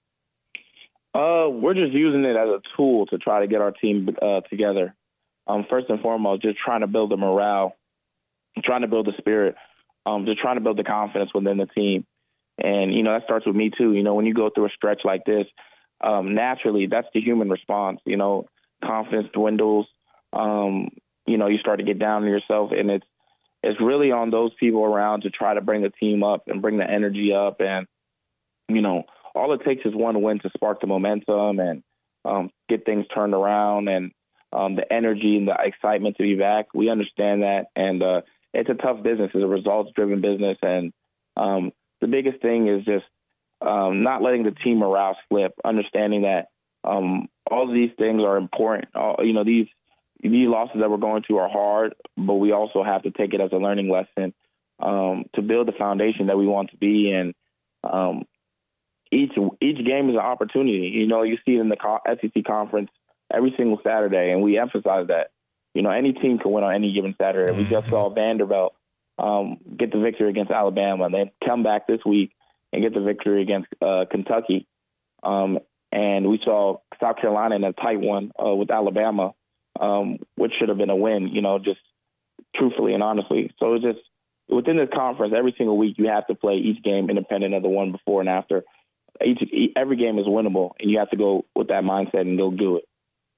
Uh, we're just using it as a tool to try to get our team uh, together. Um, first and foremost, just trying to build the morale, trying to build the spirit, um, just trying to build the confidence within the team. And, you know, that starts with me too. You know, when you go through a stretch like this, um, naturally, that's the human response. You know, confidence dwindles. Um, you know, you start to get down on yourself, and it's, It's really on those people around to try to bring the team up and bring the energy up. And, you know, all it takes is one win to spark the momentum and um, get things turned around and um, the energy and the excitement to be back. We understand that. And uh, it's a tough business. It's a results-driven business. And um, the biggest thing is just um, not letting the team morale slip, understanding that um, all of these things are important. All, you know, these These losses that we're going through are hard, but we also have to take it as a learning lesson um, to build the foundation that we want to be. And um, each each game is an opportunity. You know, you see it in the S E C conference every single Saturday, and we emphasize that. You know, any team can win on any given Saturday. We just saw Vanderbilt um, get the victory against Alabama, and then come back this week and get the victory against uh, Kentucky. Um, and we saw South Carolina in a tight one uh, with Alabama. Um, which should have been a win, you know, just truthfully and honestly. So it's just within this conference, every single week you have to play each game independent of the one before and after. Each, every game is winnable, and you have to go with that mindset and go do it.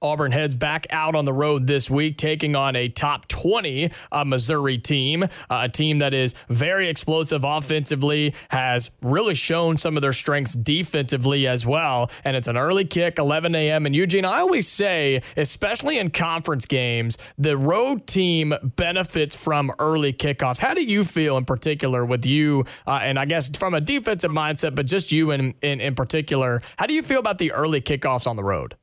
Auburn heads back out on the road this week, taking on a top twenty uh, Missouri team, uh, a team that is very explosive offensively, has really shown some of their strengths defensively as well. And it's an early kick, eleven a.m. And Eugene, I always say, especially in conference games, the road team benefits from early kickoffs. How do you feel in particular with you, uh, and I guess from a defensive mindset, but just you in, in, in particular, how do you feel about the early kickoffs on the road?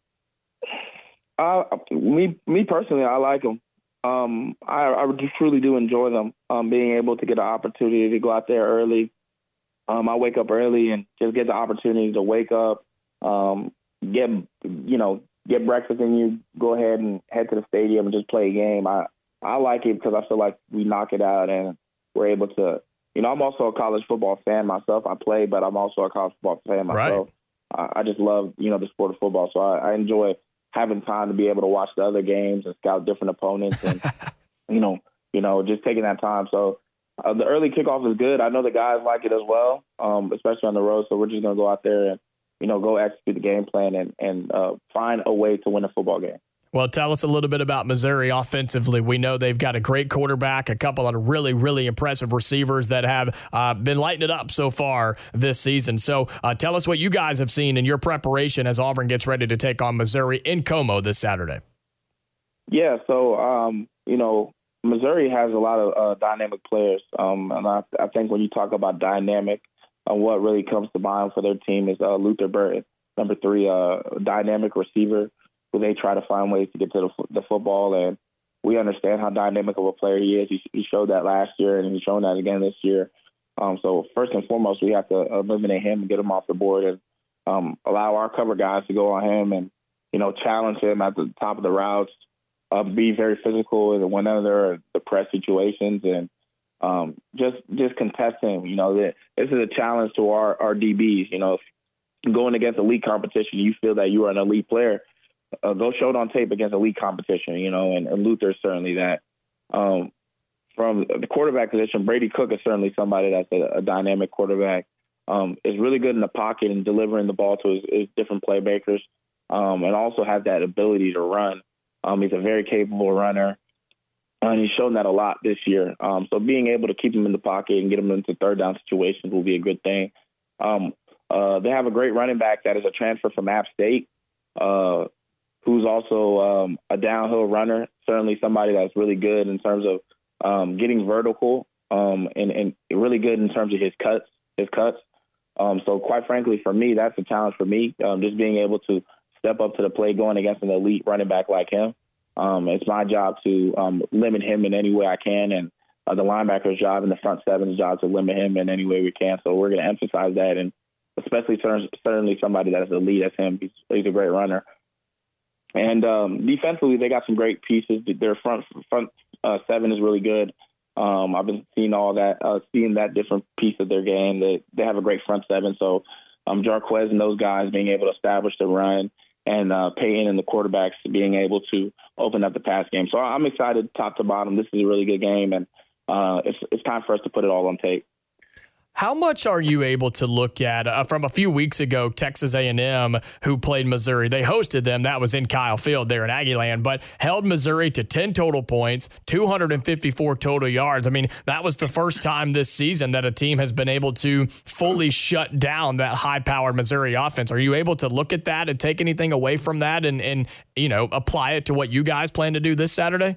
Uh, me, me personally, I like them. Um, I, I truly do enjoy them. Um, being able to get an opportunity to go out there early. Um, I wake up early and just get the opportunity to wake up, um, get you know, get breakfast, and you go ahead and head to the stadium and just play a game. I I like it because I feel like we knock it out and we're able to. You know, I'm also a college football fan myself. I play, but I'm also a college football fan myself. Right. I, I just love, you know, the sport of football. So I, I enjoy having time to be able to watch the other games and scout different opponents and, you know, you know, just taking that time. So uh, the early kickoff is good. I know the guys like it as well, um, especially on the road. So we're just going to go out there and, you know, go execute the game plan and, and uh, find a way to win a football game. Well, tell us a little bit about Missouri offensively. We know they've got a great quarterback, a couple of really, really impressive receivers that have uh, been lighting it up so far this season. So uh, tell us what you guys have seen in your preparation as Auburn gets ready to take on Missouri in Como this Saturday. Yeah, so, um, you know, Missouri has a lot of uh, dynamic players. Um, and I, I think when you talk about dynamic, uh, what really comes to mind for their team is uh, Luther Burton, number three, uh, dynamic receiver, who they try to find ways to get to the, the football. And we understand how dynamic of a player he is. He, he showed that last year, and he's shown that again this year. Um, so first and foremost, we have to eliminate him and get him off the board and um, allow our cover guys to go on him and, you know, challenge him at the top of the routes, uh, be very physical and whenever there are the press situations, and um, just just contest him. You know, this is a challenge to our, our D Bs. You know, if going against elite competition, you feel that you are an elite player, Uh, go show it on tape against elite competition, you know, and, and Luther is certainly that. Um, from the quarterback position, Brady Cook is certainly somebody that's a, a dynamic quarterback. Um, is really good in the pocket and delivering the ball to his, his different playmakers, um, and also has that ability to run. Um, he's a very capable runner, and he's shown that a lot this year. Um, so being able to keep him in the pocket and get him into third down situations will be a good thing. Um, uh, they have a great running back that is a transfer from App State. Uh, who's also um, a downhill runner, certainly somebody that's really good in terms of um, getting vertical um, and, and really good in terms of his cuts. His cuts. Um, so quite frankly, for me, that's a challenge for me, um, just being able to step up to the plate going against an elite running back like him. Um, it's my job to um, limit him in any way I can, and uh, the linebacker's job and the front seven's job to limit him in any way we can. So we're going to emphasize that, and especially certainly somebody that's elite as him. He's, he's a great runner. And um, defensively, they got some great pieces. Their front front uh, seven is really good. Um, I've been seeing all that, uh, seeing that different piece of their game. They they have a great front seven. So um, Jarquez and those guys being able to establish the run, and uh, Payton and the quarterbacks being able to open up the pass game. So I'm excited, top to bottom. This is a really good game, and uh, it's it's time for us to put it all on tape. How much are you able to look at uh, from a few weeks ago, Texas A and M, who played Missouri? They hosted them. That was in Kyle Field there in Aggieland, but held Missouri to ten total points, two hundred fifty-four total yards. I mean, that was the first time this season that a team has been able to fully shut down that high-powered Missouri offense. Are you able to look at that and take anything away from that and, and you know, apply it to what you guys plan to do this Saturday?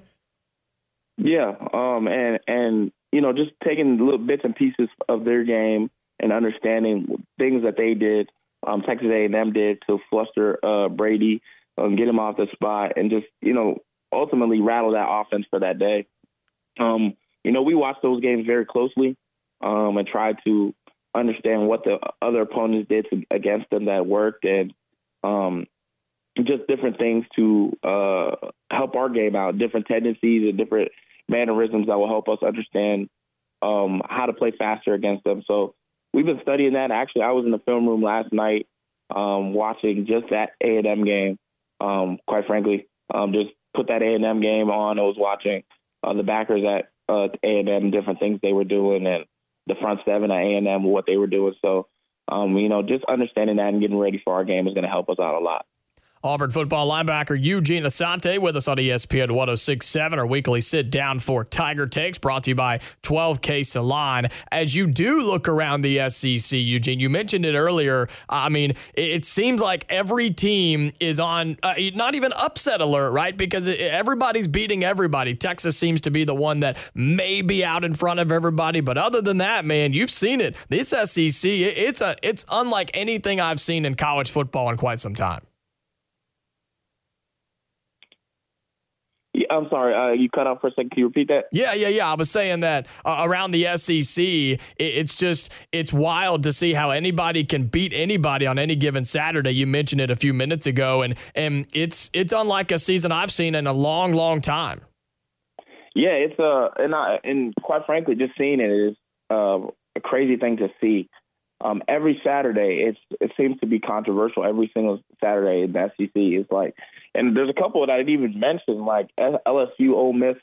Yeah, um, and and you know, just taking little bits and pieces of their game and understanding things that they did, um, Texas A and M did to fluster uh, Brady, um, get him off the spot, and just, you know, ultimately rattle that offense for that day. Um, you know, we watched those games very closely um, and tried to understand what the other opponents did to, against them that worked, and um, just different things to uh, help our game out, different tendencies and different mannerisms that will help us understand um, how to play faster against them. So we've been studying that. Actually, I was in the film room last night um, watching just that A and M game. Um, quite frankly, um, just put that A and M game on. I was watching uh, the backers at uh, A and M, different things they were doing, and the front seven at A and M, what they were doing. So, um, you know, just understanding that and getting ready for our game is going to help us out a lot. Auburn football linebacker Eugene Asante with us on E S P N one oh six point seven, our weekly sit down for Tiger Takes, brought to you by twelve K Salon. As you do look around the S E C, Eugene, you mentioned it earlier. I mean, it seems like every team is on uh, not even upset alert, right? Because it, everybody's beating everybody. Texas seems to be the one that may be out in front of everybody, but other than that, man, you've seen it. This S E C, it, it's a it's unlike anything I've seen in college football in quite some time. I'm sorry, uh, you cut off for a second. Can you repeat that? Yeah, yeah, yeah. I was saying that uh, around the S E C, it, it's just, it's wild to see how anybody can beat anybody on any given Saturday. You mentioned it a few minutes ago, and and it's it's unlike a season I've seen in a long, long time. Yeah, it's uh, and I, and quite frankly, just seeing it is uh, a crazy thing to see. Um, every Saturday, it's it seems to be controversial. Every single Saturday in the S E C is like. And there's a couple that I didn't even mention, like L S U Ole Miss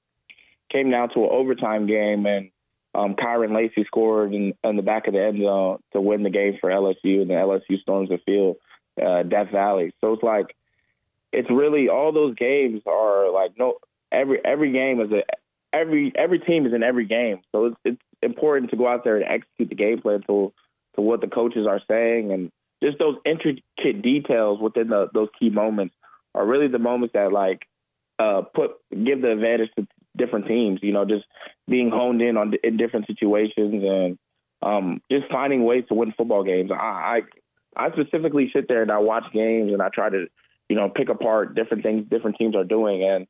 came down to an overtime game, and um, Kyron Lacey scored in, in the back of the end zone to win the game for L S U, and then L S U storms the field, uh, Death Valley. So it's like, it's really, all those games are like, no, every every game is a, every every team is in every game. So it's, it's important to go out there and execute the game plan to, to what the coaches are saying, and just those intricate details within the, those key moments are really the moments that like uh, put give the advantage to different teams. You know, just being honed in on in different situations and um, just finding ways to win football games. I, I I specifically sit there and I watch games and I try to, you know, pick apart different things different teams are doing, and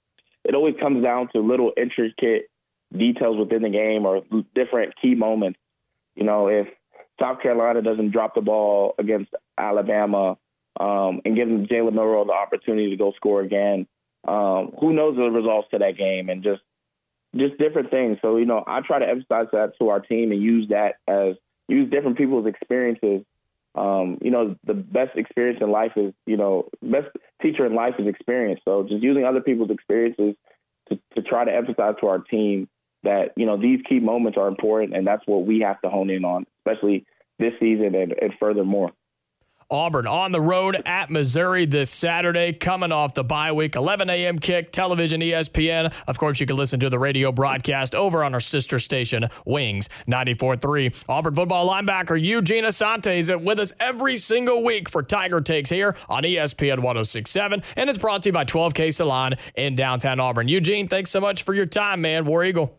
it always comes down to little intricate details within the game or different key moments. You know, if South Carolina doesn't drop the ball against Alabama, Um, and giving Jalen Milroe the opportunity to go score again. Um, who knows the results to that game, and just just different things. So, you know, I try to emphasize that to our team and use that as use different people's experiences. Um, you know, the best experience in life is, you know, best teacher in life is experience. So just using other people's experiences to, to try to emphasize to our team that, you know, these key moments are important, and that's what we have to hone in on, especially this season and, and furthermore. Auburn on the road at Missouri this Saturday, coming off the bye week, eleven a.m. kick, television, E S P N. Of course, you can listen to the radio broadcast over on our sister station, Wings ninety-four point three. Auburn football linebacker Eugene Asante is with us every single week for Tiger Takes here on E S P N one oh six point seven, and it's brought to you by twelve K Salon in downtown Auburn. Eugene, thanks so much for your time, man. War Eagle.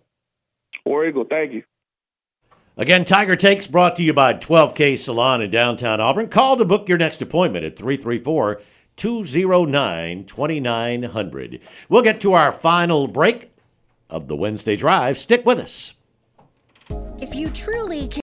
War Eagle, thank you. Again, Tiger Takes brought to you by twelve K Salon in downtown Auburn. Call to book your next appointment at three three four, two oh nine, two nine zero zero. We'll get to our final break of the Wednesday Drive. Stick with us. If you truly